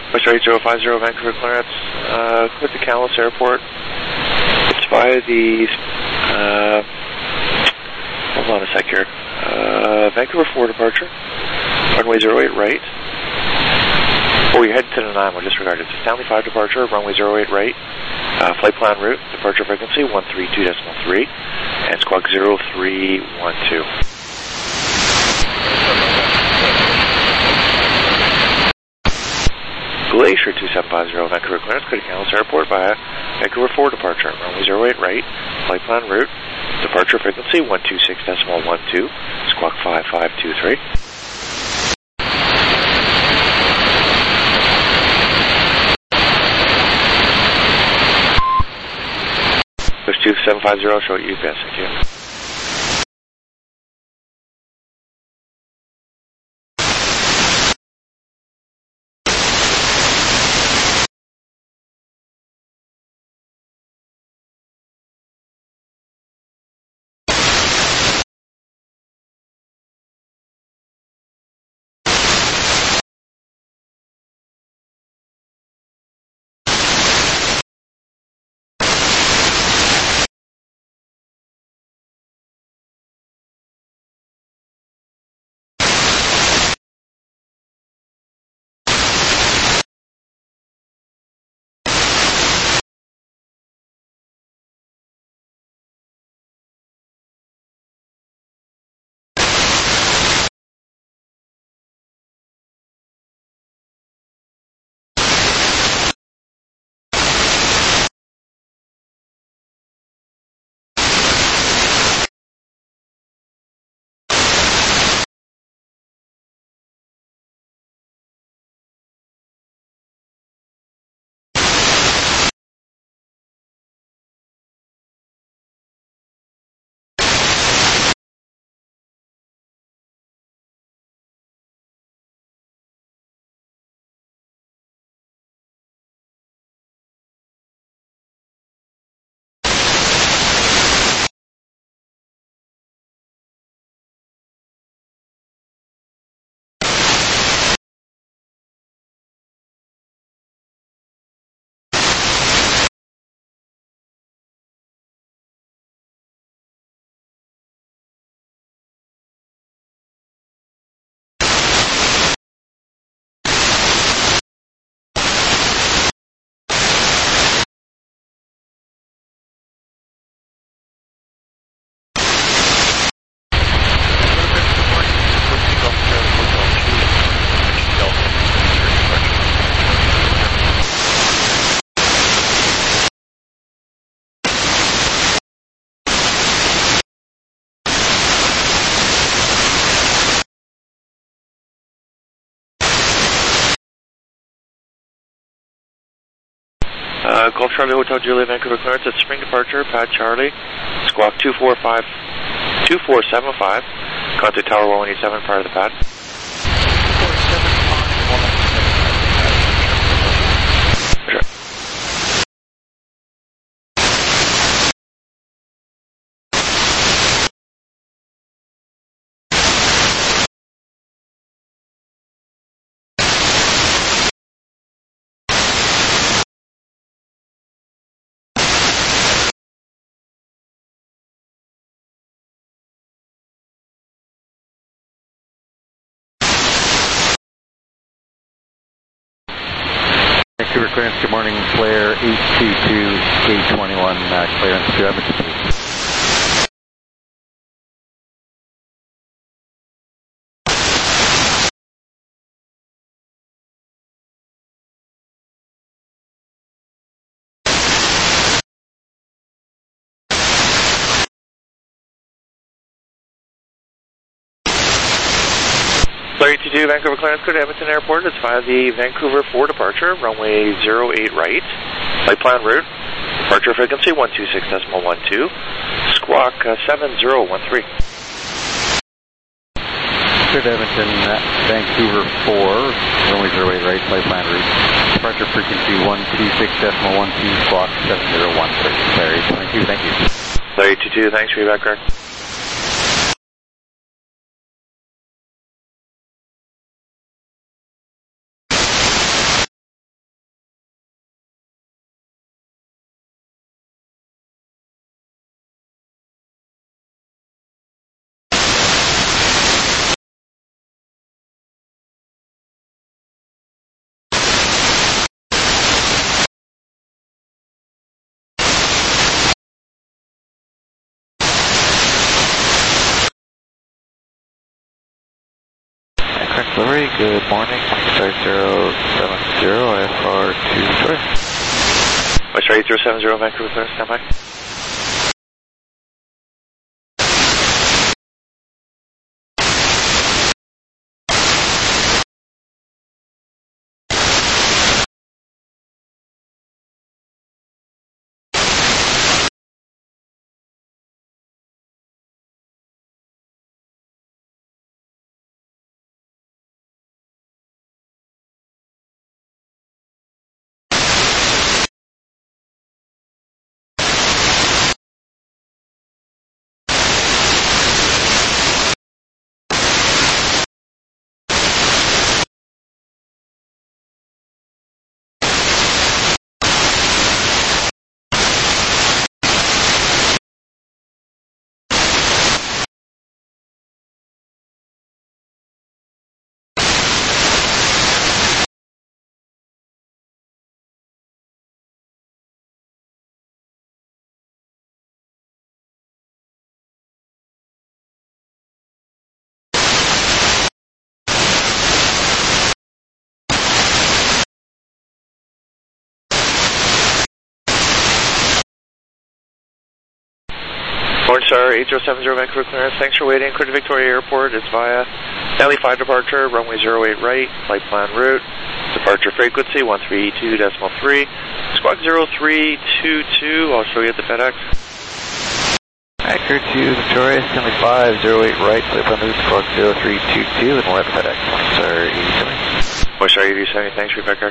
West eight zero five zero Vancouver clearance, uh, clear to Kamloops Airport. It's via the, uh, hold on a sec here, uh, Vancouver four departure, runway zero eight right. Oh, you're heading to the nine, we'll disregard it. It's a Stanley five departure, runway zero eight right, uh, flight plan route, departure frequency one three two point three, and squawk zero three one two. Glacier two seven five zero Vancouver clearance, clear to Kamloops Airport via Vancouver four departure, runway zero eight right, flight plan route, departure frequency one two six point one two, squawk five five two three. Push two seven five zero, show U P S, thank you. Uh, Golf Charlie Hotel Julia Vancouver clearance at Spring Departure, Pad Charlie, squawk two four five, two four seven five, contact Tower one one eight seven prior to the pad. Sure. Vancouver clearance, good morning, Flair eight two two, gate twenty-one, uh, clearance to Edmonton, please. Flair eight two two, Vancouver clearance, clear to Edmonton Airport. It's via the Vancouver four departure, runway zero eight right, flight plan route, departure frequency one two six point one two, squawk uh, seven zero one three. Clear to Edmonton, uh, Vancouver four, runway zero eight right, flight plan route, departure frequency one two six point one two, squawk seven zero one three. Flair eight two two, thank you. Flair eight two two, thanks for your background. delivery. Good morning. Star zero seven zero, I F R two Victoria. Star eight zero seven zero, Vancouver clearance, stand by. Morningstar eight zero seven zero, Vancouver clearance. Thanks for waiting. Clear to Victoria Airport. It's via Stanley five departure, runway zero eight right, flight plan route. Departure frequency one three two point three. Squawk zero three two two. I'll show you at the FedEx. Alright, clear to Victoria, Stanley five, zero eight right, flight plan route, squawk zero three two two, and we'll have FedEx. Morningstar eighty-seven. Morningstar eighty-seven, thanks for your card.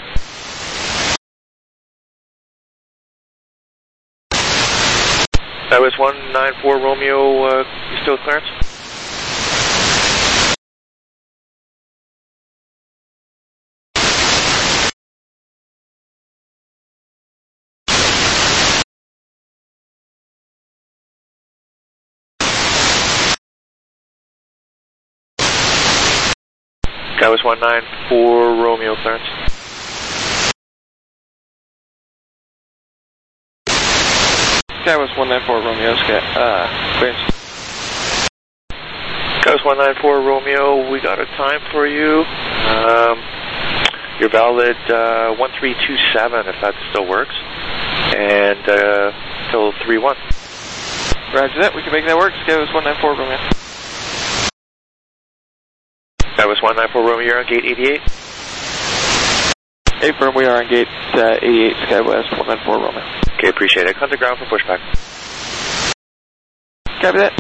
That was one nine four Romeo, uh, you still clearance? That was one nine four Romeo clearance. That was one nine four Romeo, uh, clearance. That was one nine four Romeo, we got a time for you. Um, you're valid uh, one three two seven if that still works. And uh, till three one. Roger that, we can make that work. That was one nine four Romeo. That was one nine four Romeo, you're on gate eighty-eight. Hey, firm, we are on gate uh, eighty-eight, SkyWest, one nine four Romeo. Okay, appreciate it. Contact ground for pushback. Copy that.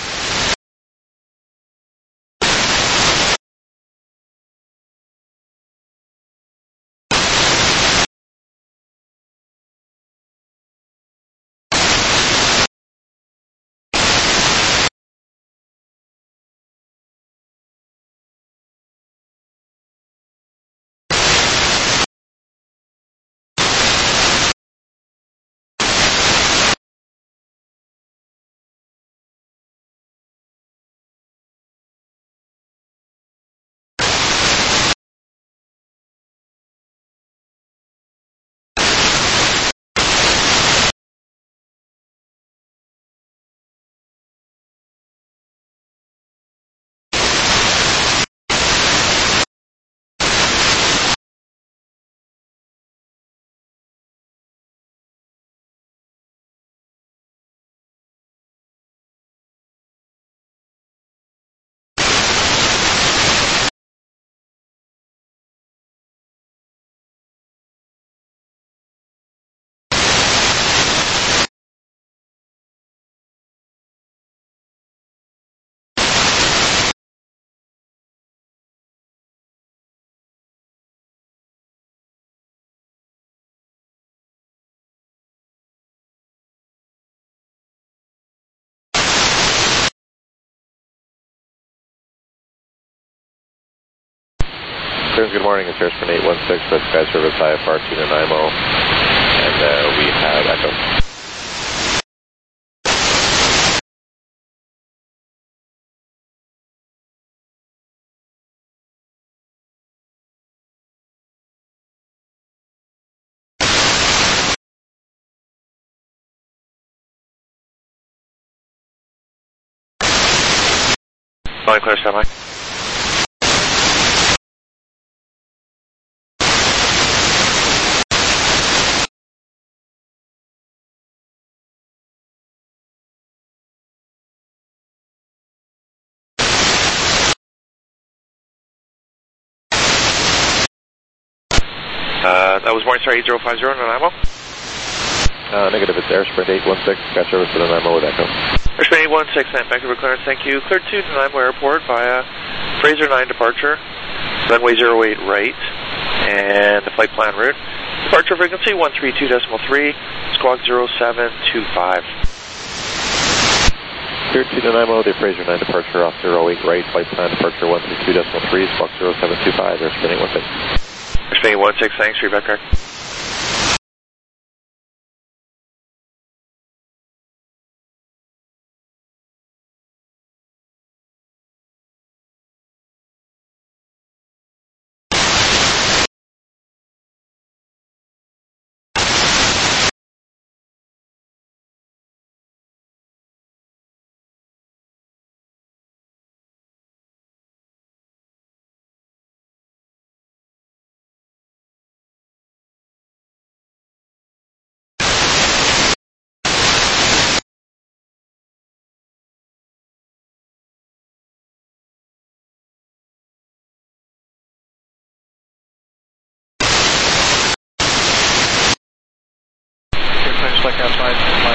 Good morning, it's Airspan eight one six, that's Sky Service I F R two Nanaimo, and uh, we have Echo. Flying clear, stand by. Uh, that was Morningstar eight zero five zero, Nanaimo. Uh, negative, it's Airsprint eight one six, got service to Nanaimo with Echo. Airsprint eight one six, and Vancouver clearance, thank you. Cleared to Nanaimo Airport via Fraser nine departure, runway zero eight right, and the flight plan route. Departure frequency one three two point three, squawk zero seven two five. Cleared to Nanaimo, the Fraser nine departure off zero eight right, flight plan departure one three two point three, squawk zero seven two five, Airsprint eight one six. Airsprint eight one six, thanks, feedback card. Flight outside,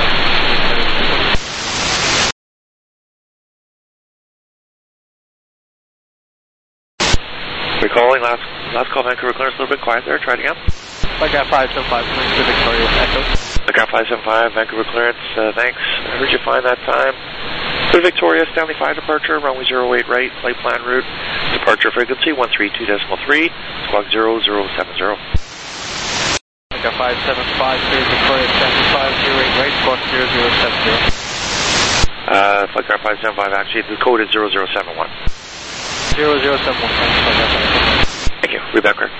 Recalling, last last call, Vancouver clearance, a little bit quiet there, try it again. Flight five seven five, to Victoria, Echo. Flight five seven five, Vancouver clearance, uh, thanks. I heard you find that time. To Victoria, Stanley five departure, runway zero eight right, flight plan route. Departure frequency one three two point three, squawk zero zero seven zero. Flight five seven five, to Victoria, Stanley five zero eight right, squawk zero zero seven zero. Uh, Flight five seven five, actually, the code is zero zero seven one. zero zero seven one, thanks. Thank you, read card.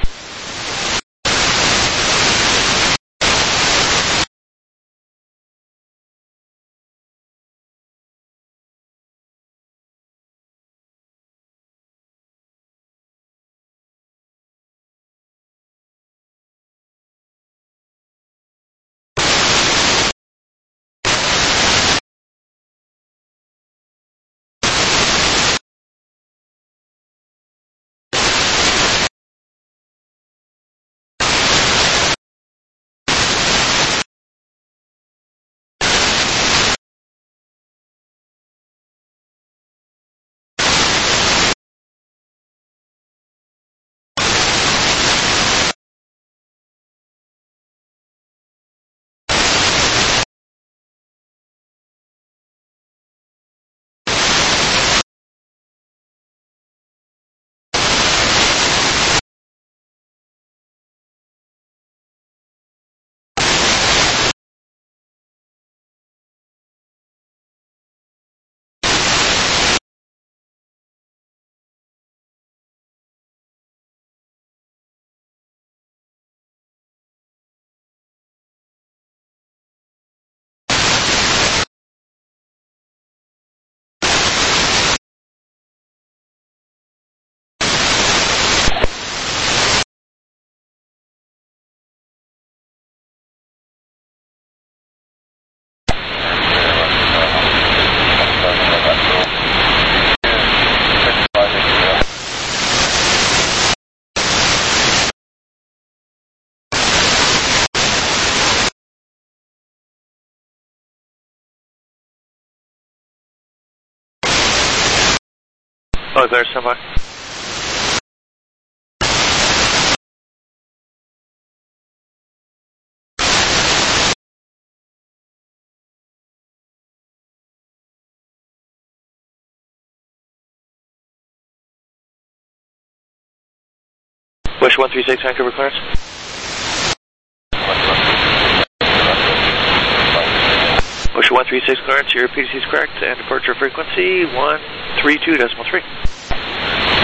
Oh, there's someone. Bush one three six, Vancouver clearance. Bush one three six clearance, your P T C is correct, and departure frequency one three two point three.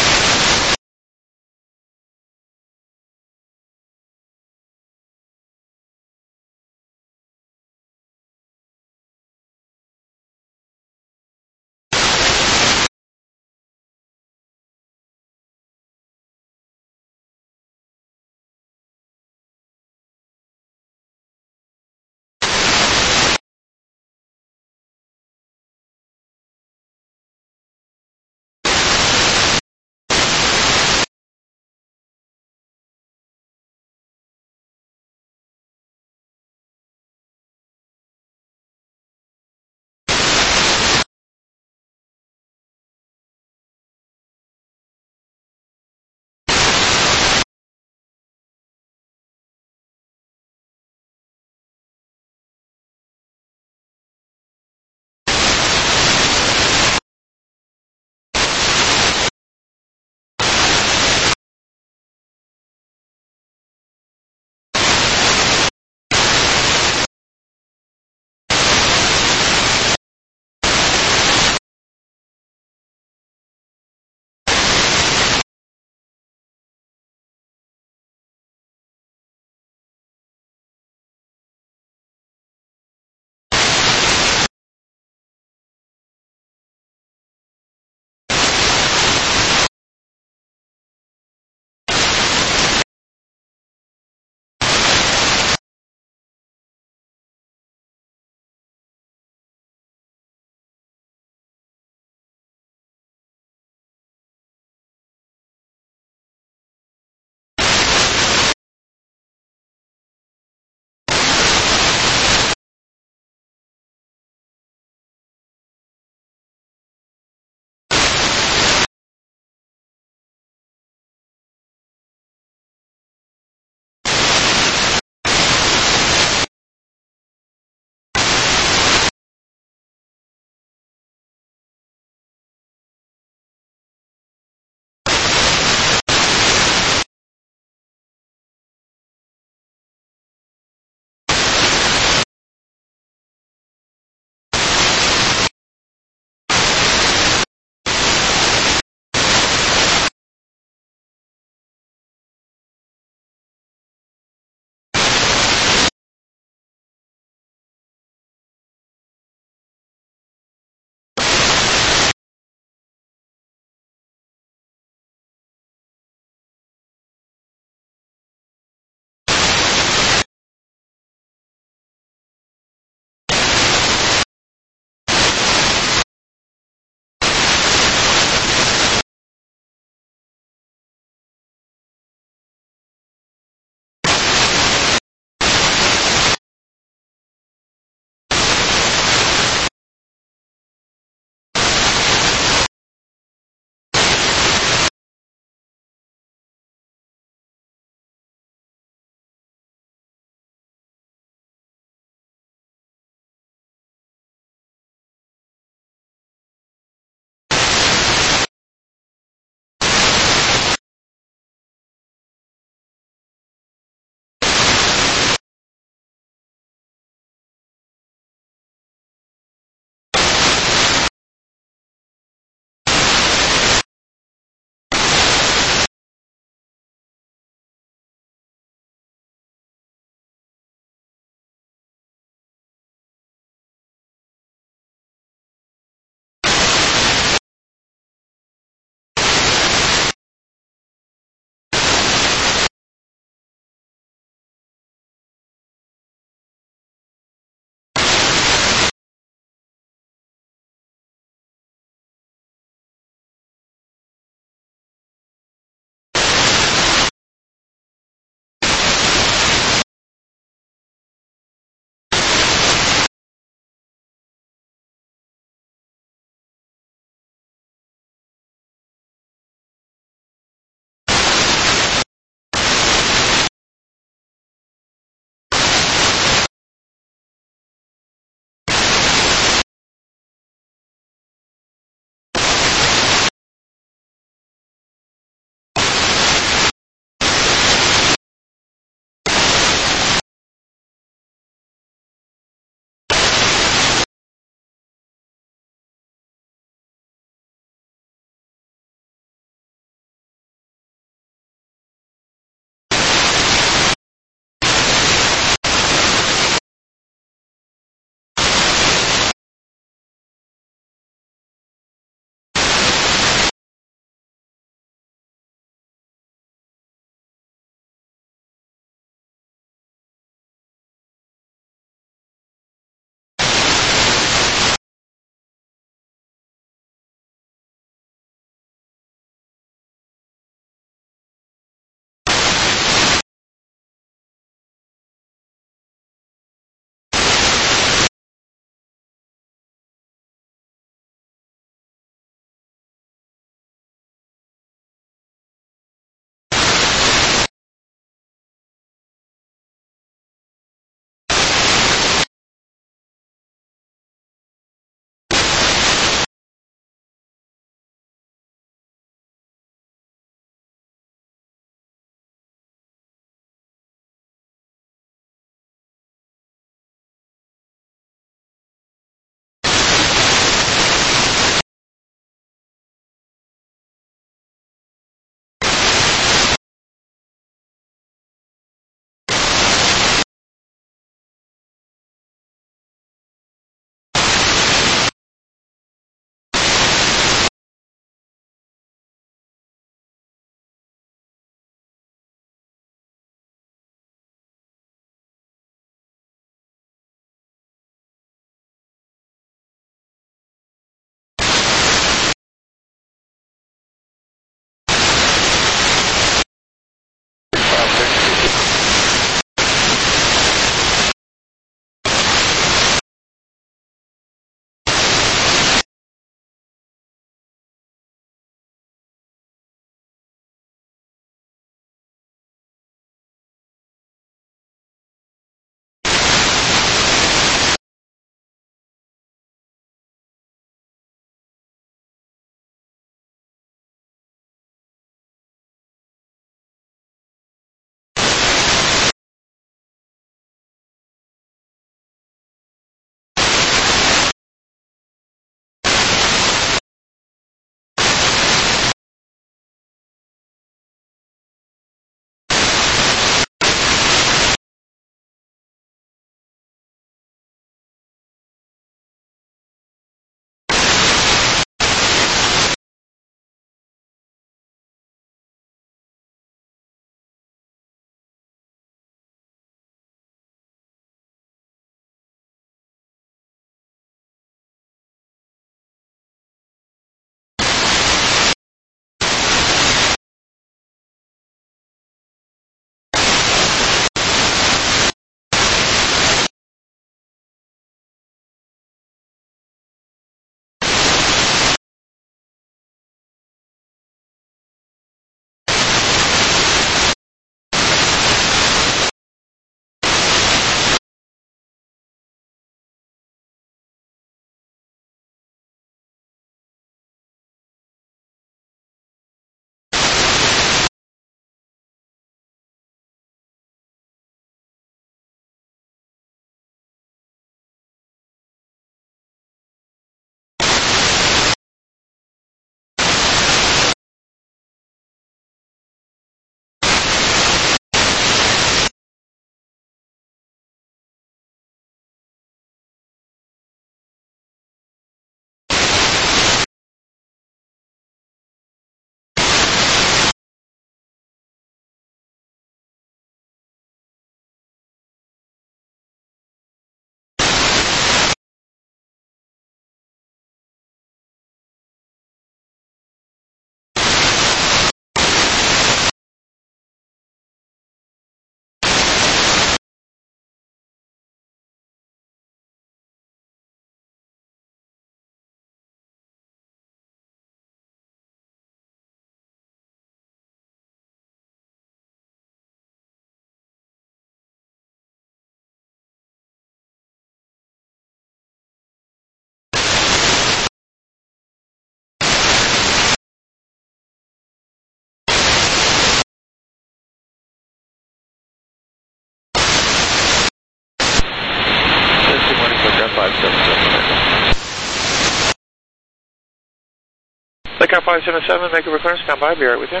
Flight five seven seven, Vancouver clearance, stand by, be right with you.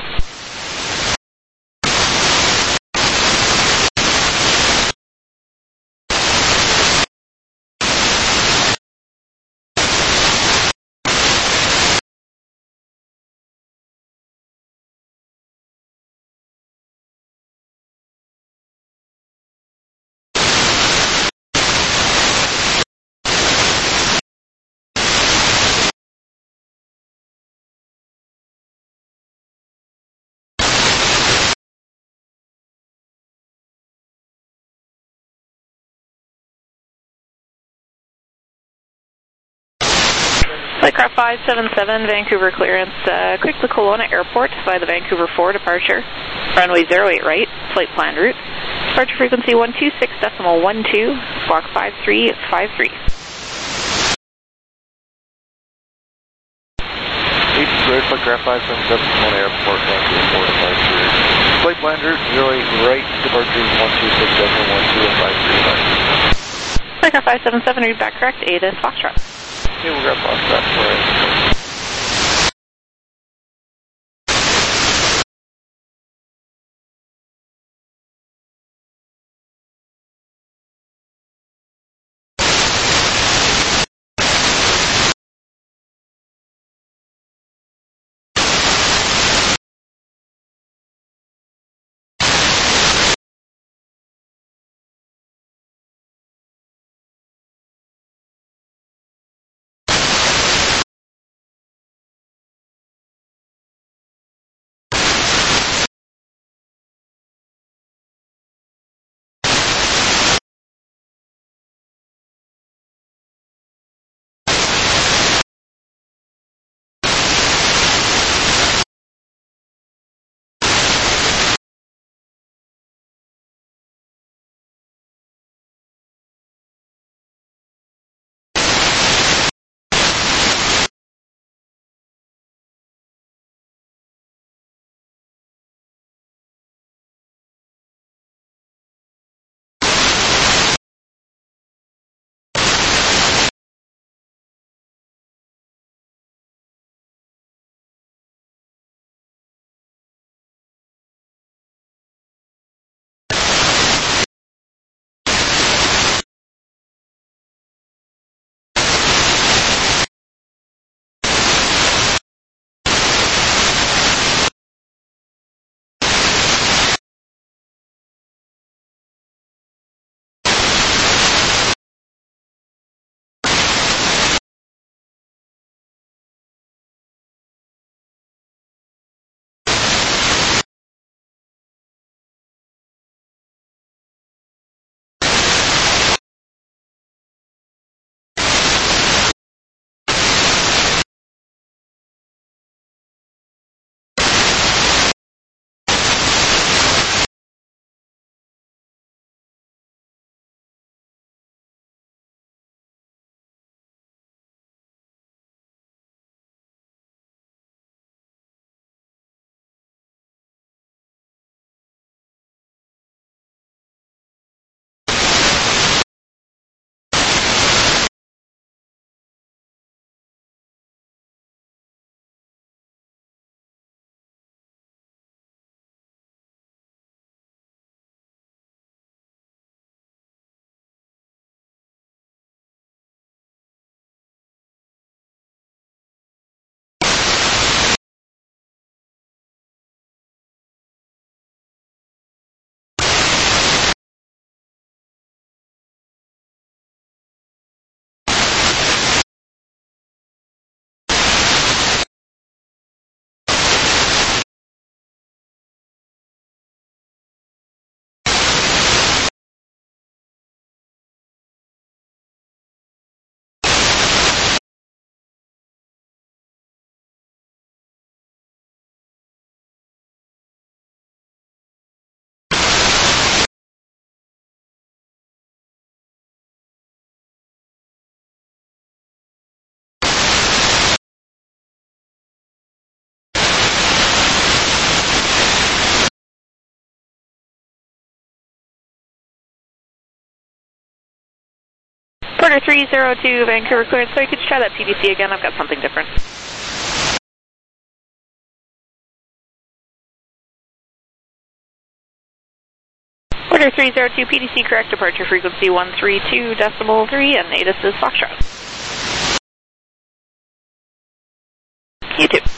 Flightcraft five seven seven, Vancouver clearance, uh, quick to Kelowna Airport by the Vancouver four departure. Runway zero eight right, flight plan route. Departure frequency one two six decimal one two, squawk five three five three. East Square, Flightcraft five seven seven, Kelowna Airport, Vancouver four departure. Flight plan route zero eight right, departure one two six decimal one two and five three five. Flightcraft five seven seven, read back correct, A to Foxtrot. Okay, we'll grab Foxtrot for Quarter three zero two, Vancouver clearance. Sorry, could you try that P D C again? I've got something different. Quarter three zero two, P D C correct, departure frequency one three two decimal three, and ATIS is Foxtrot. You too.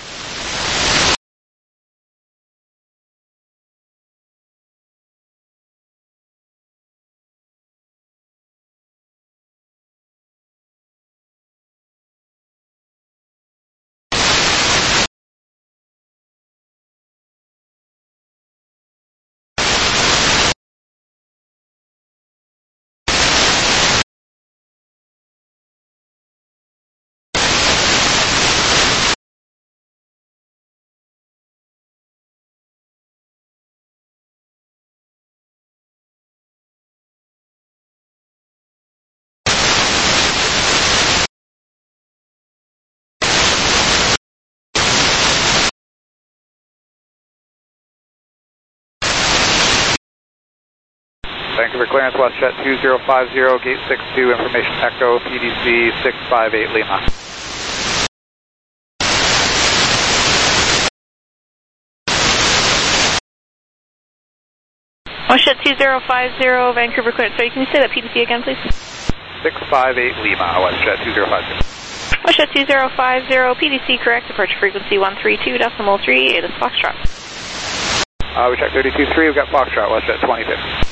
Vancouver clearance, WestJet two zero five zero, gate six two, information echo, P D C six five eight Lima. WestJet two zero five zero, Vancouver clearance. Sorry, can you say that P D C again, please? six five eight Lima, WestJet two zero five zero. WestJet two zero five zero, P D C correct, departure frequency one three two decimal three, ATIS Foxtrot. Uh, we check thirty-two three, we've got Foxtrot, WestJet twenty fifty.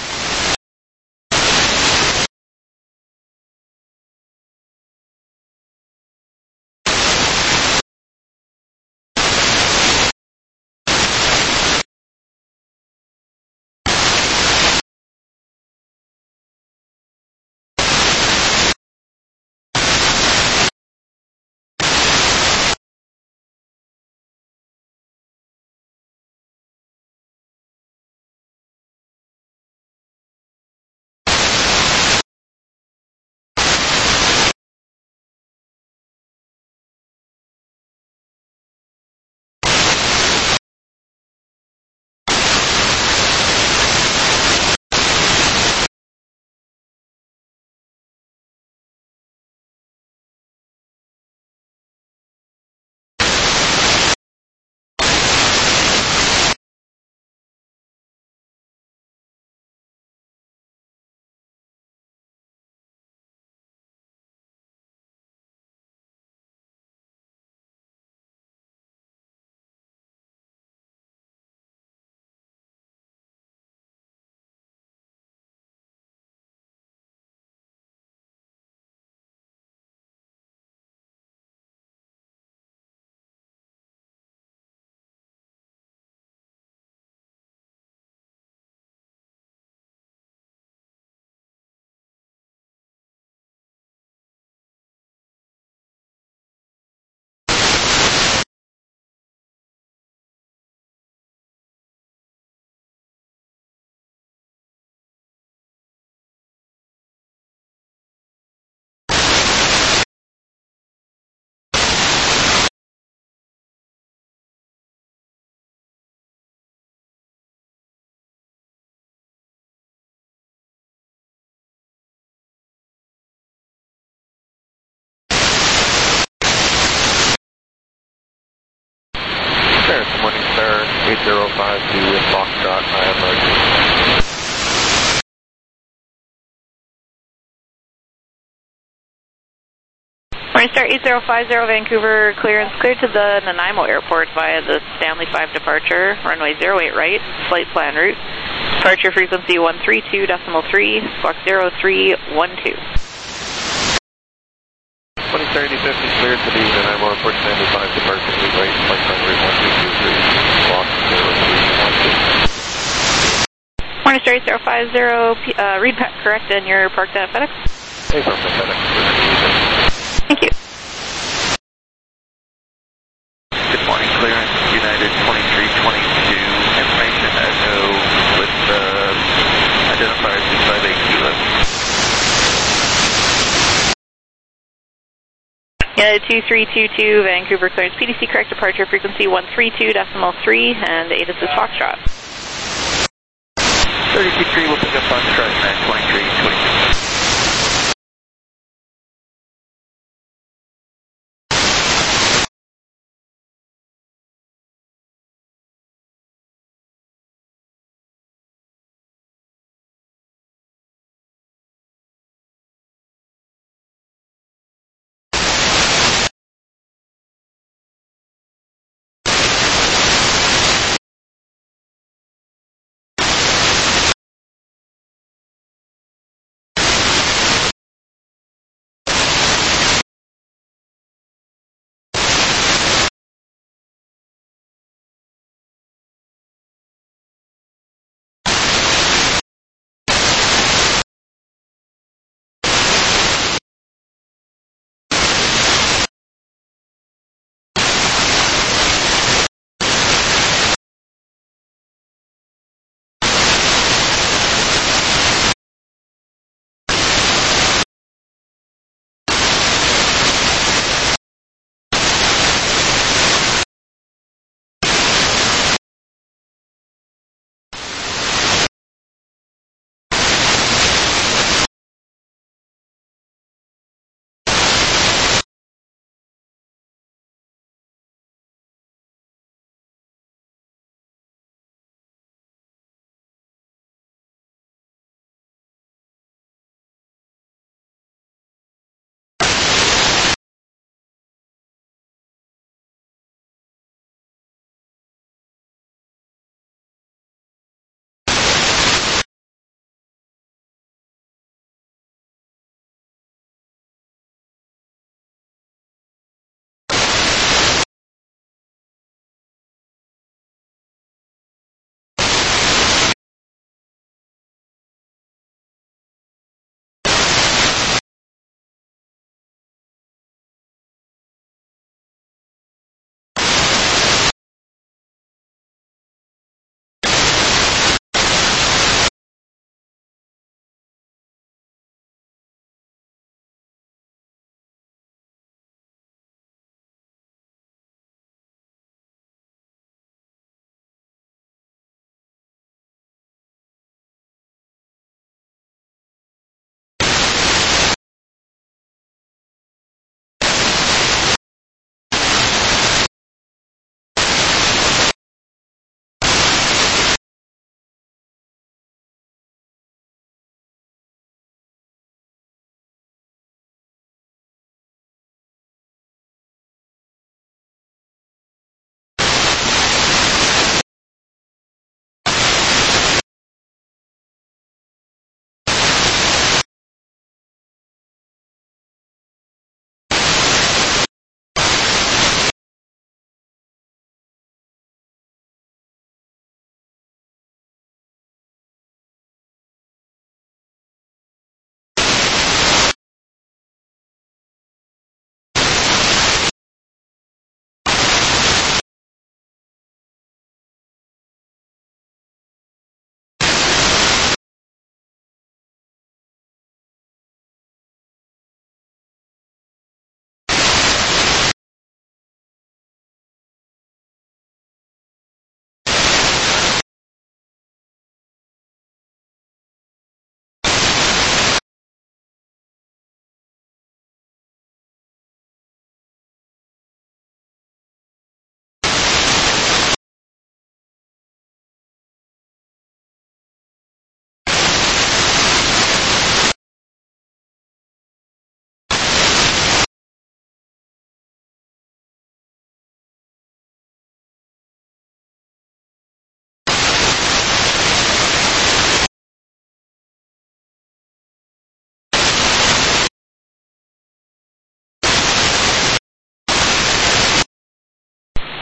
eight zero five two with Foxtrot, I have emergency. Morning Star eight zero five zero, Vancouver clearance cleared to the Nanaimo Airport via the Stanley five departure, runway zero eight right, flight plan route, departure frequency one three two decimal three, squawk zero three one two. twenty thirty fifty cleared to the Nanaimo Airport Stanley five departure, lead right, flight plan route one two two three, squawk zero three one two. Morning Star eight zero five zero, uh, read pack correct and you're parked at FedEx? Hey, perfect, FedEx. Thank you. Good morning, clearance, United twenty-three twenty-two, information echo with uh, identifier two five eight kilo. United two three two two, Vancouver clearance, P D C correct departure frequency one three two decimal three, and ATIS is Foxtrot. thirty-two three will pick up on track nine twenty-three twenty-two.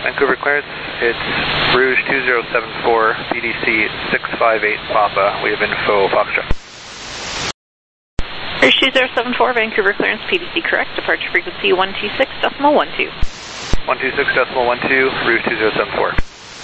Vancouver clearance, it's Rouge two zero seven four, B D C six five eight Papa. We have info Foxtrot. Rouge two zero seven four, Vancouver clearance, P D C correct, departure frequency one two six decimal one two. one two six decimal one two, Rouge two zero seven four.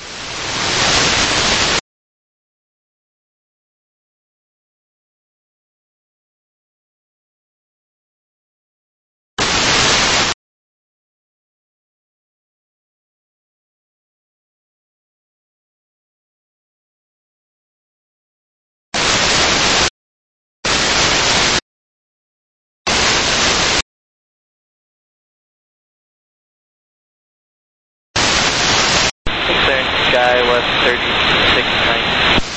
SkyWest thirty-six ninety.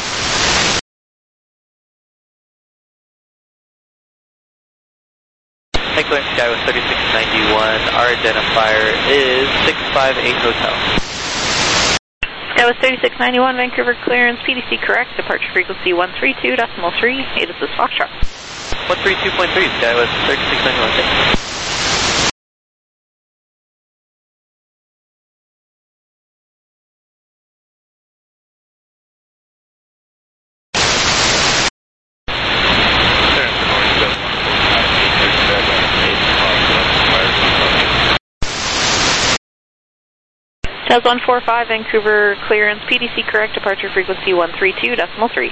Clearance SkyWest thirty-six ninety-one. Our identifier is six five eight Hotel. SkyWest thirty-six ninety-one, Vancouver clearance, P D C correct, departure frequency one three two decimal three, A T I S is Foxtrot. one three two point three, SkyWest thirty-six ninety-one, thank you. T A S one four five, Vancouver clearance, P D C correct, departure frequency one three two decimal three.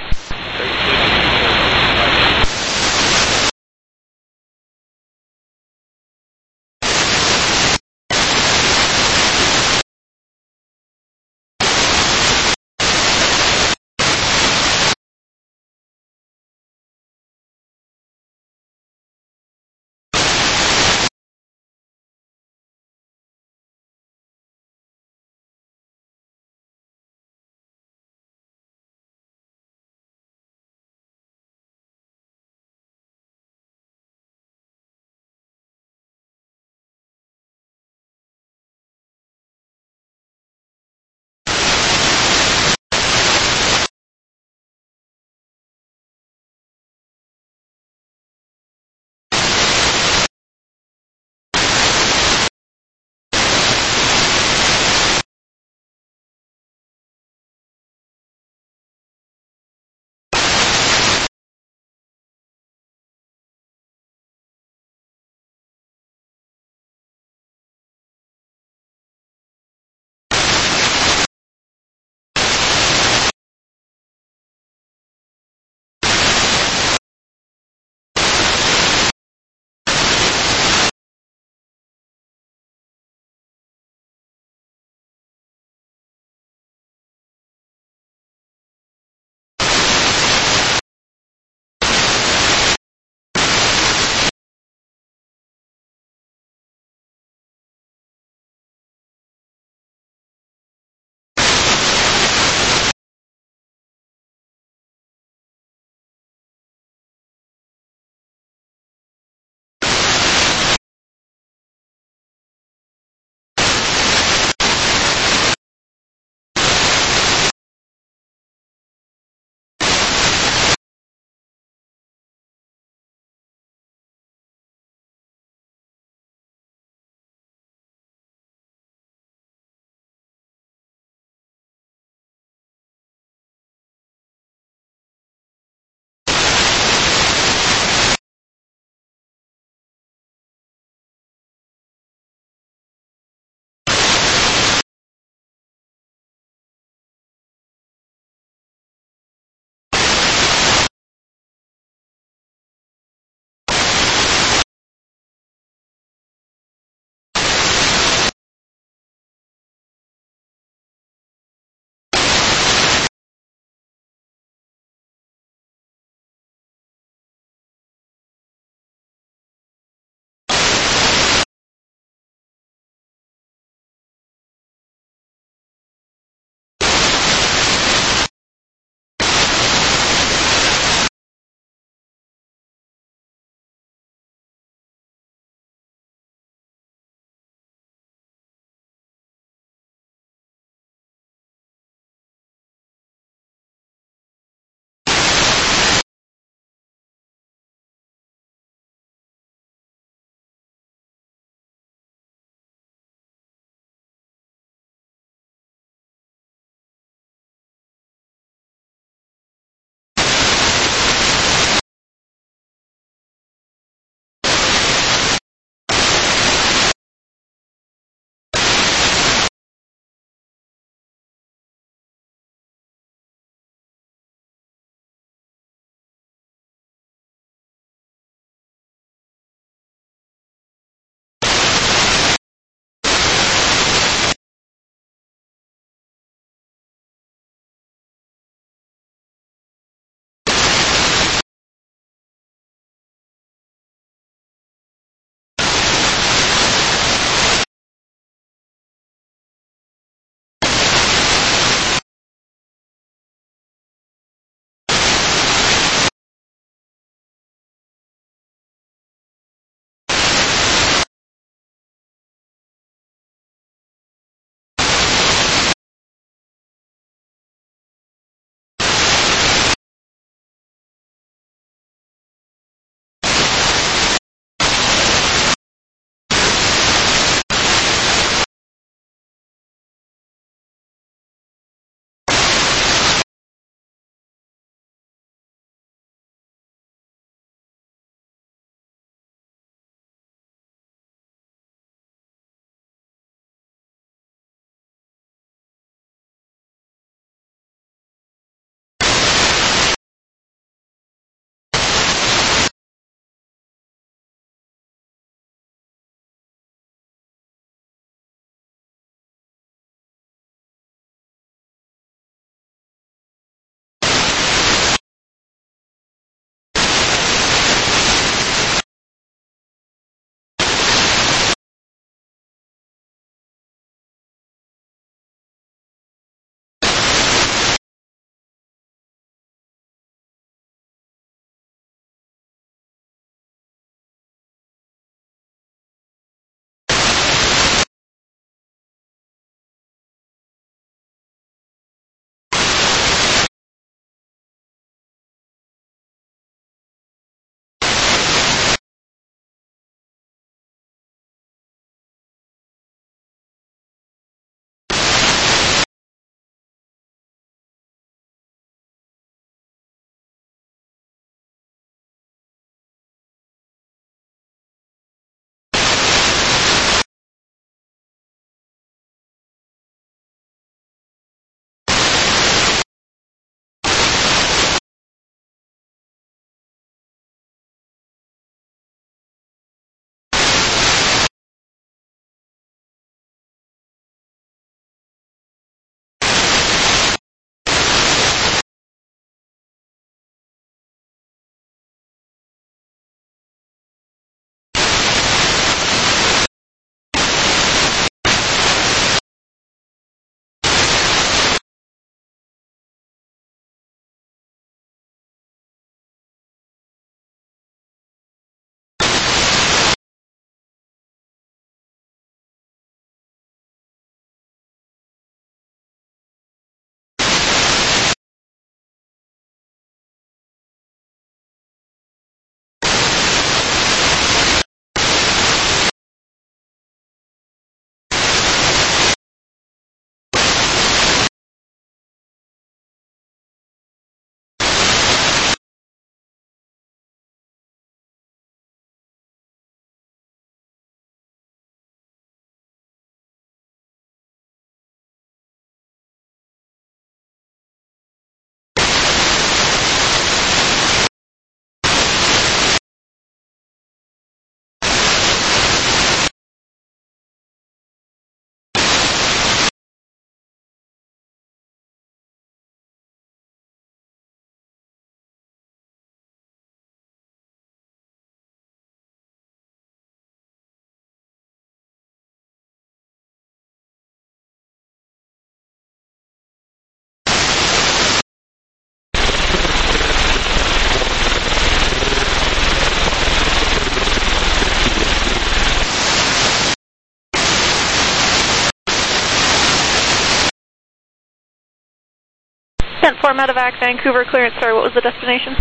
four Medevac, Vancouver clearance. Sorry, what was the destination?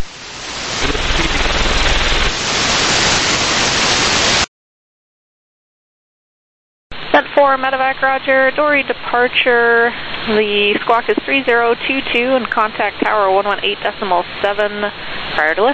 Set four Medevac, roger. Dory departure. The squawk is three zero two two and contact tower one one eight decimal seven prior to lift.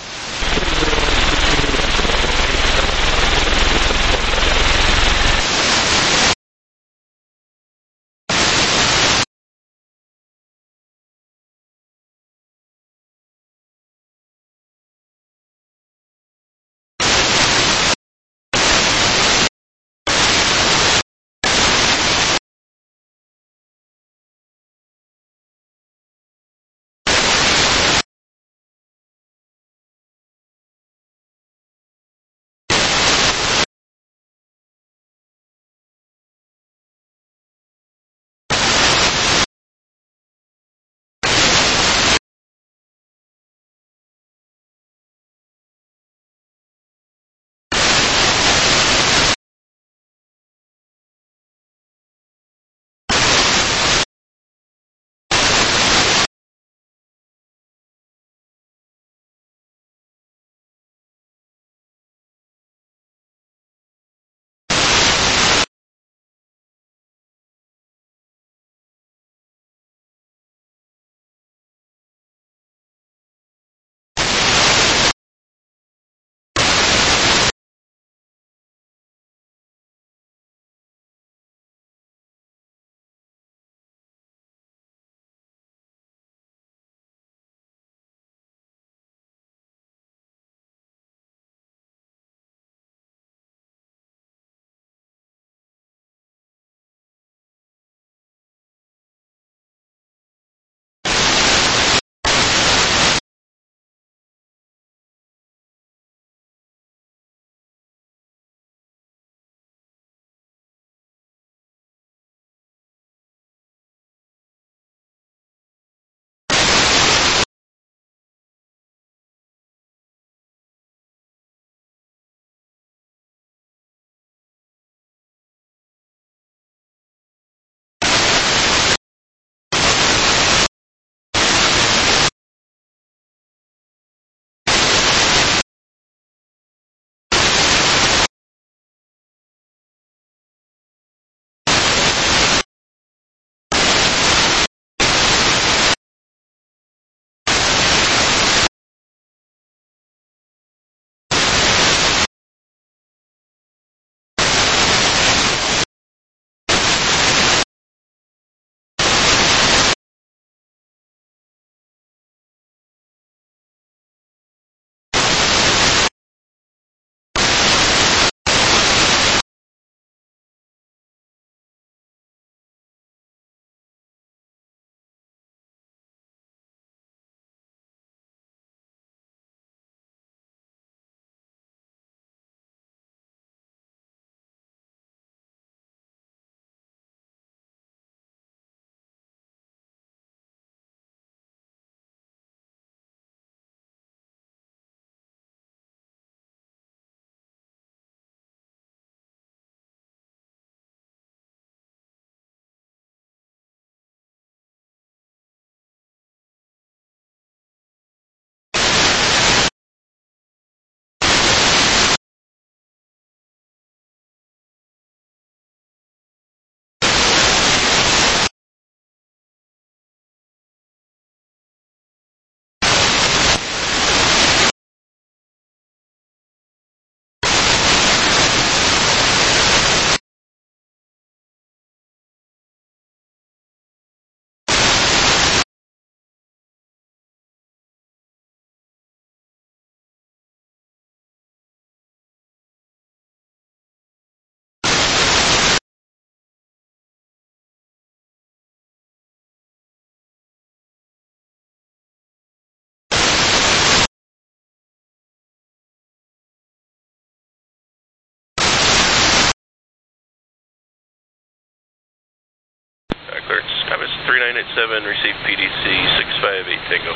three nine eight seven, receive P D C six five eight Tango.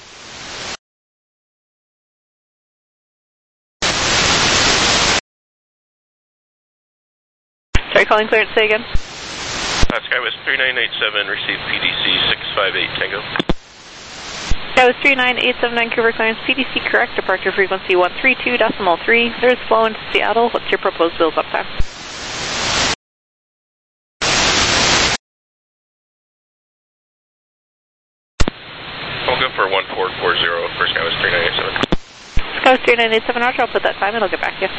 Sorry, calling clearance, say again. Uh, Skywest three nine eight seven, receive P D C six five eight Tango. That was three nine eight seven Vancouver clearance, P D C correct, departure frequency one three two decimal three. There's flow into Seattle. What's your proposed build up time? I'll go for one four four zero, first guy was three nine eight seven. That was three nine eight seven, Roger, I'll put that time and I'll get back to you.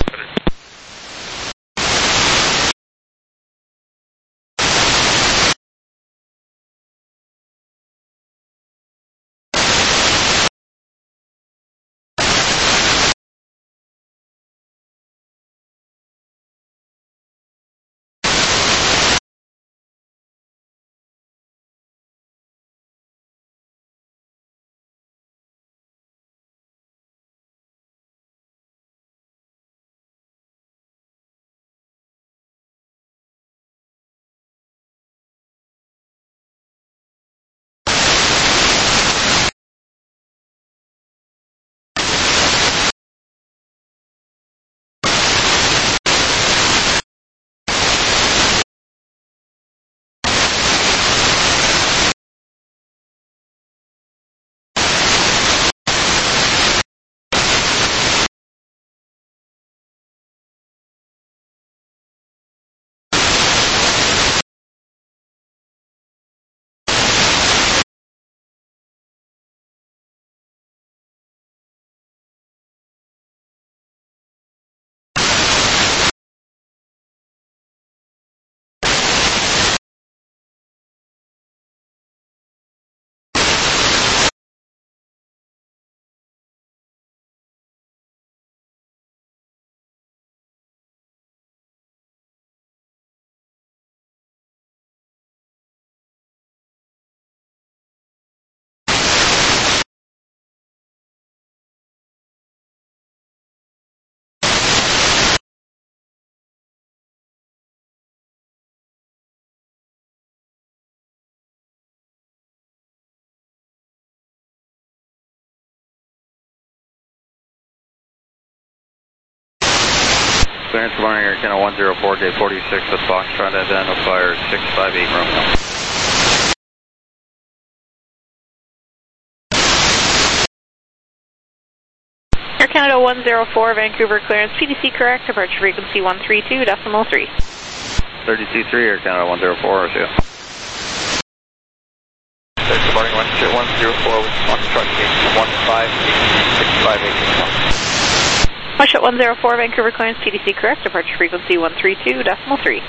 Clearance, good morning, Air Canada one zero four, J forty-six with Foxtrot, identifier six five eight Romeo. Air Canada one zero four, Vancouver clearance, P D C correct, departure frequency one three two decimal three. thirty-two three, Air Canada one zero four, R C O. Good morning, one zero four with Foxtrot, one five eight six five eight. Watch one zero four, Vancouver clearance, P D C correct, departure frequency one three two decimal three.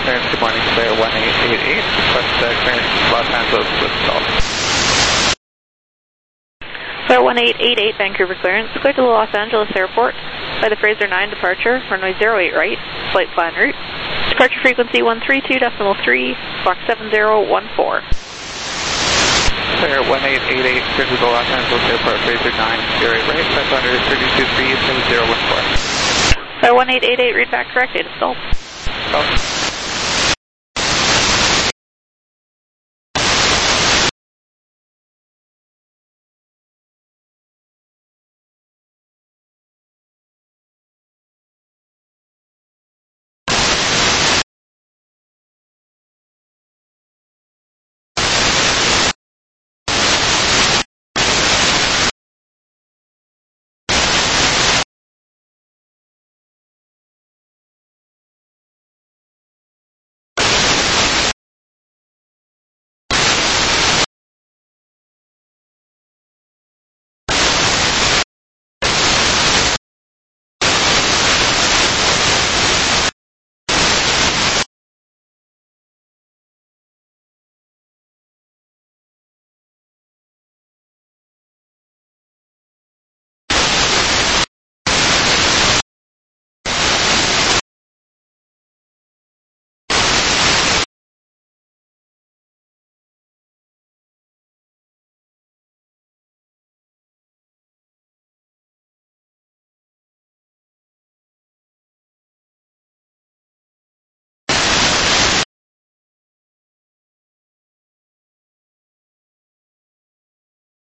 clearance, good morning, Flair one eight eight eight, request uh, clearance Los Angeles with stall. Flight one eight eight eight, Vancouver clearance, clear to the Los Angeles airport by the Fraser nine departure, runway zero eight right, flight plan route. Departure frequency one three two decimal three, squawk seven zero one four. Clear one eight eight eight, clear to the Los Angeles airport, Fraser nine, zero eight right, flight plan route three two three, seven zero one four. Flight one eight eight eight, read back correct, data stall. Stall.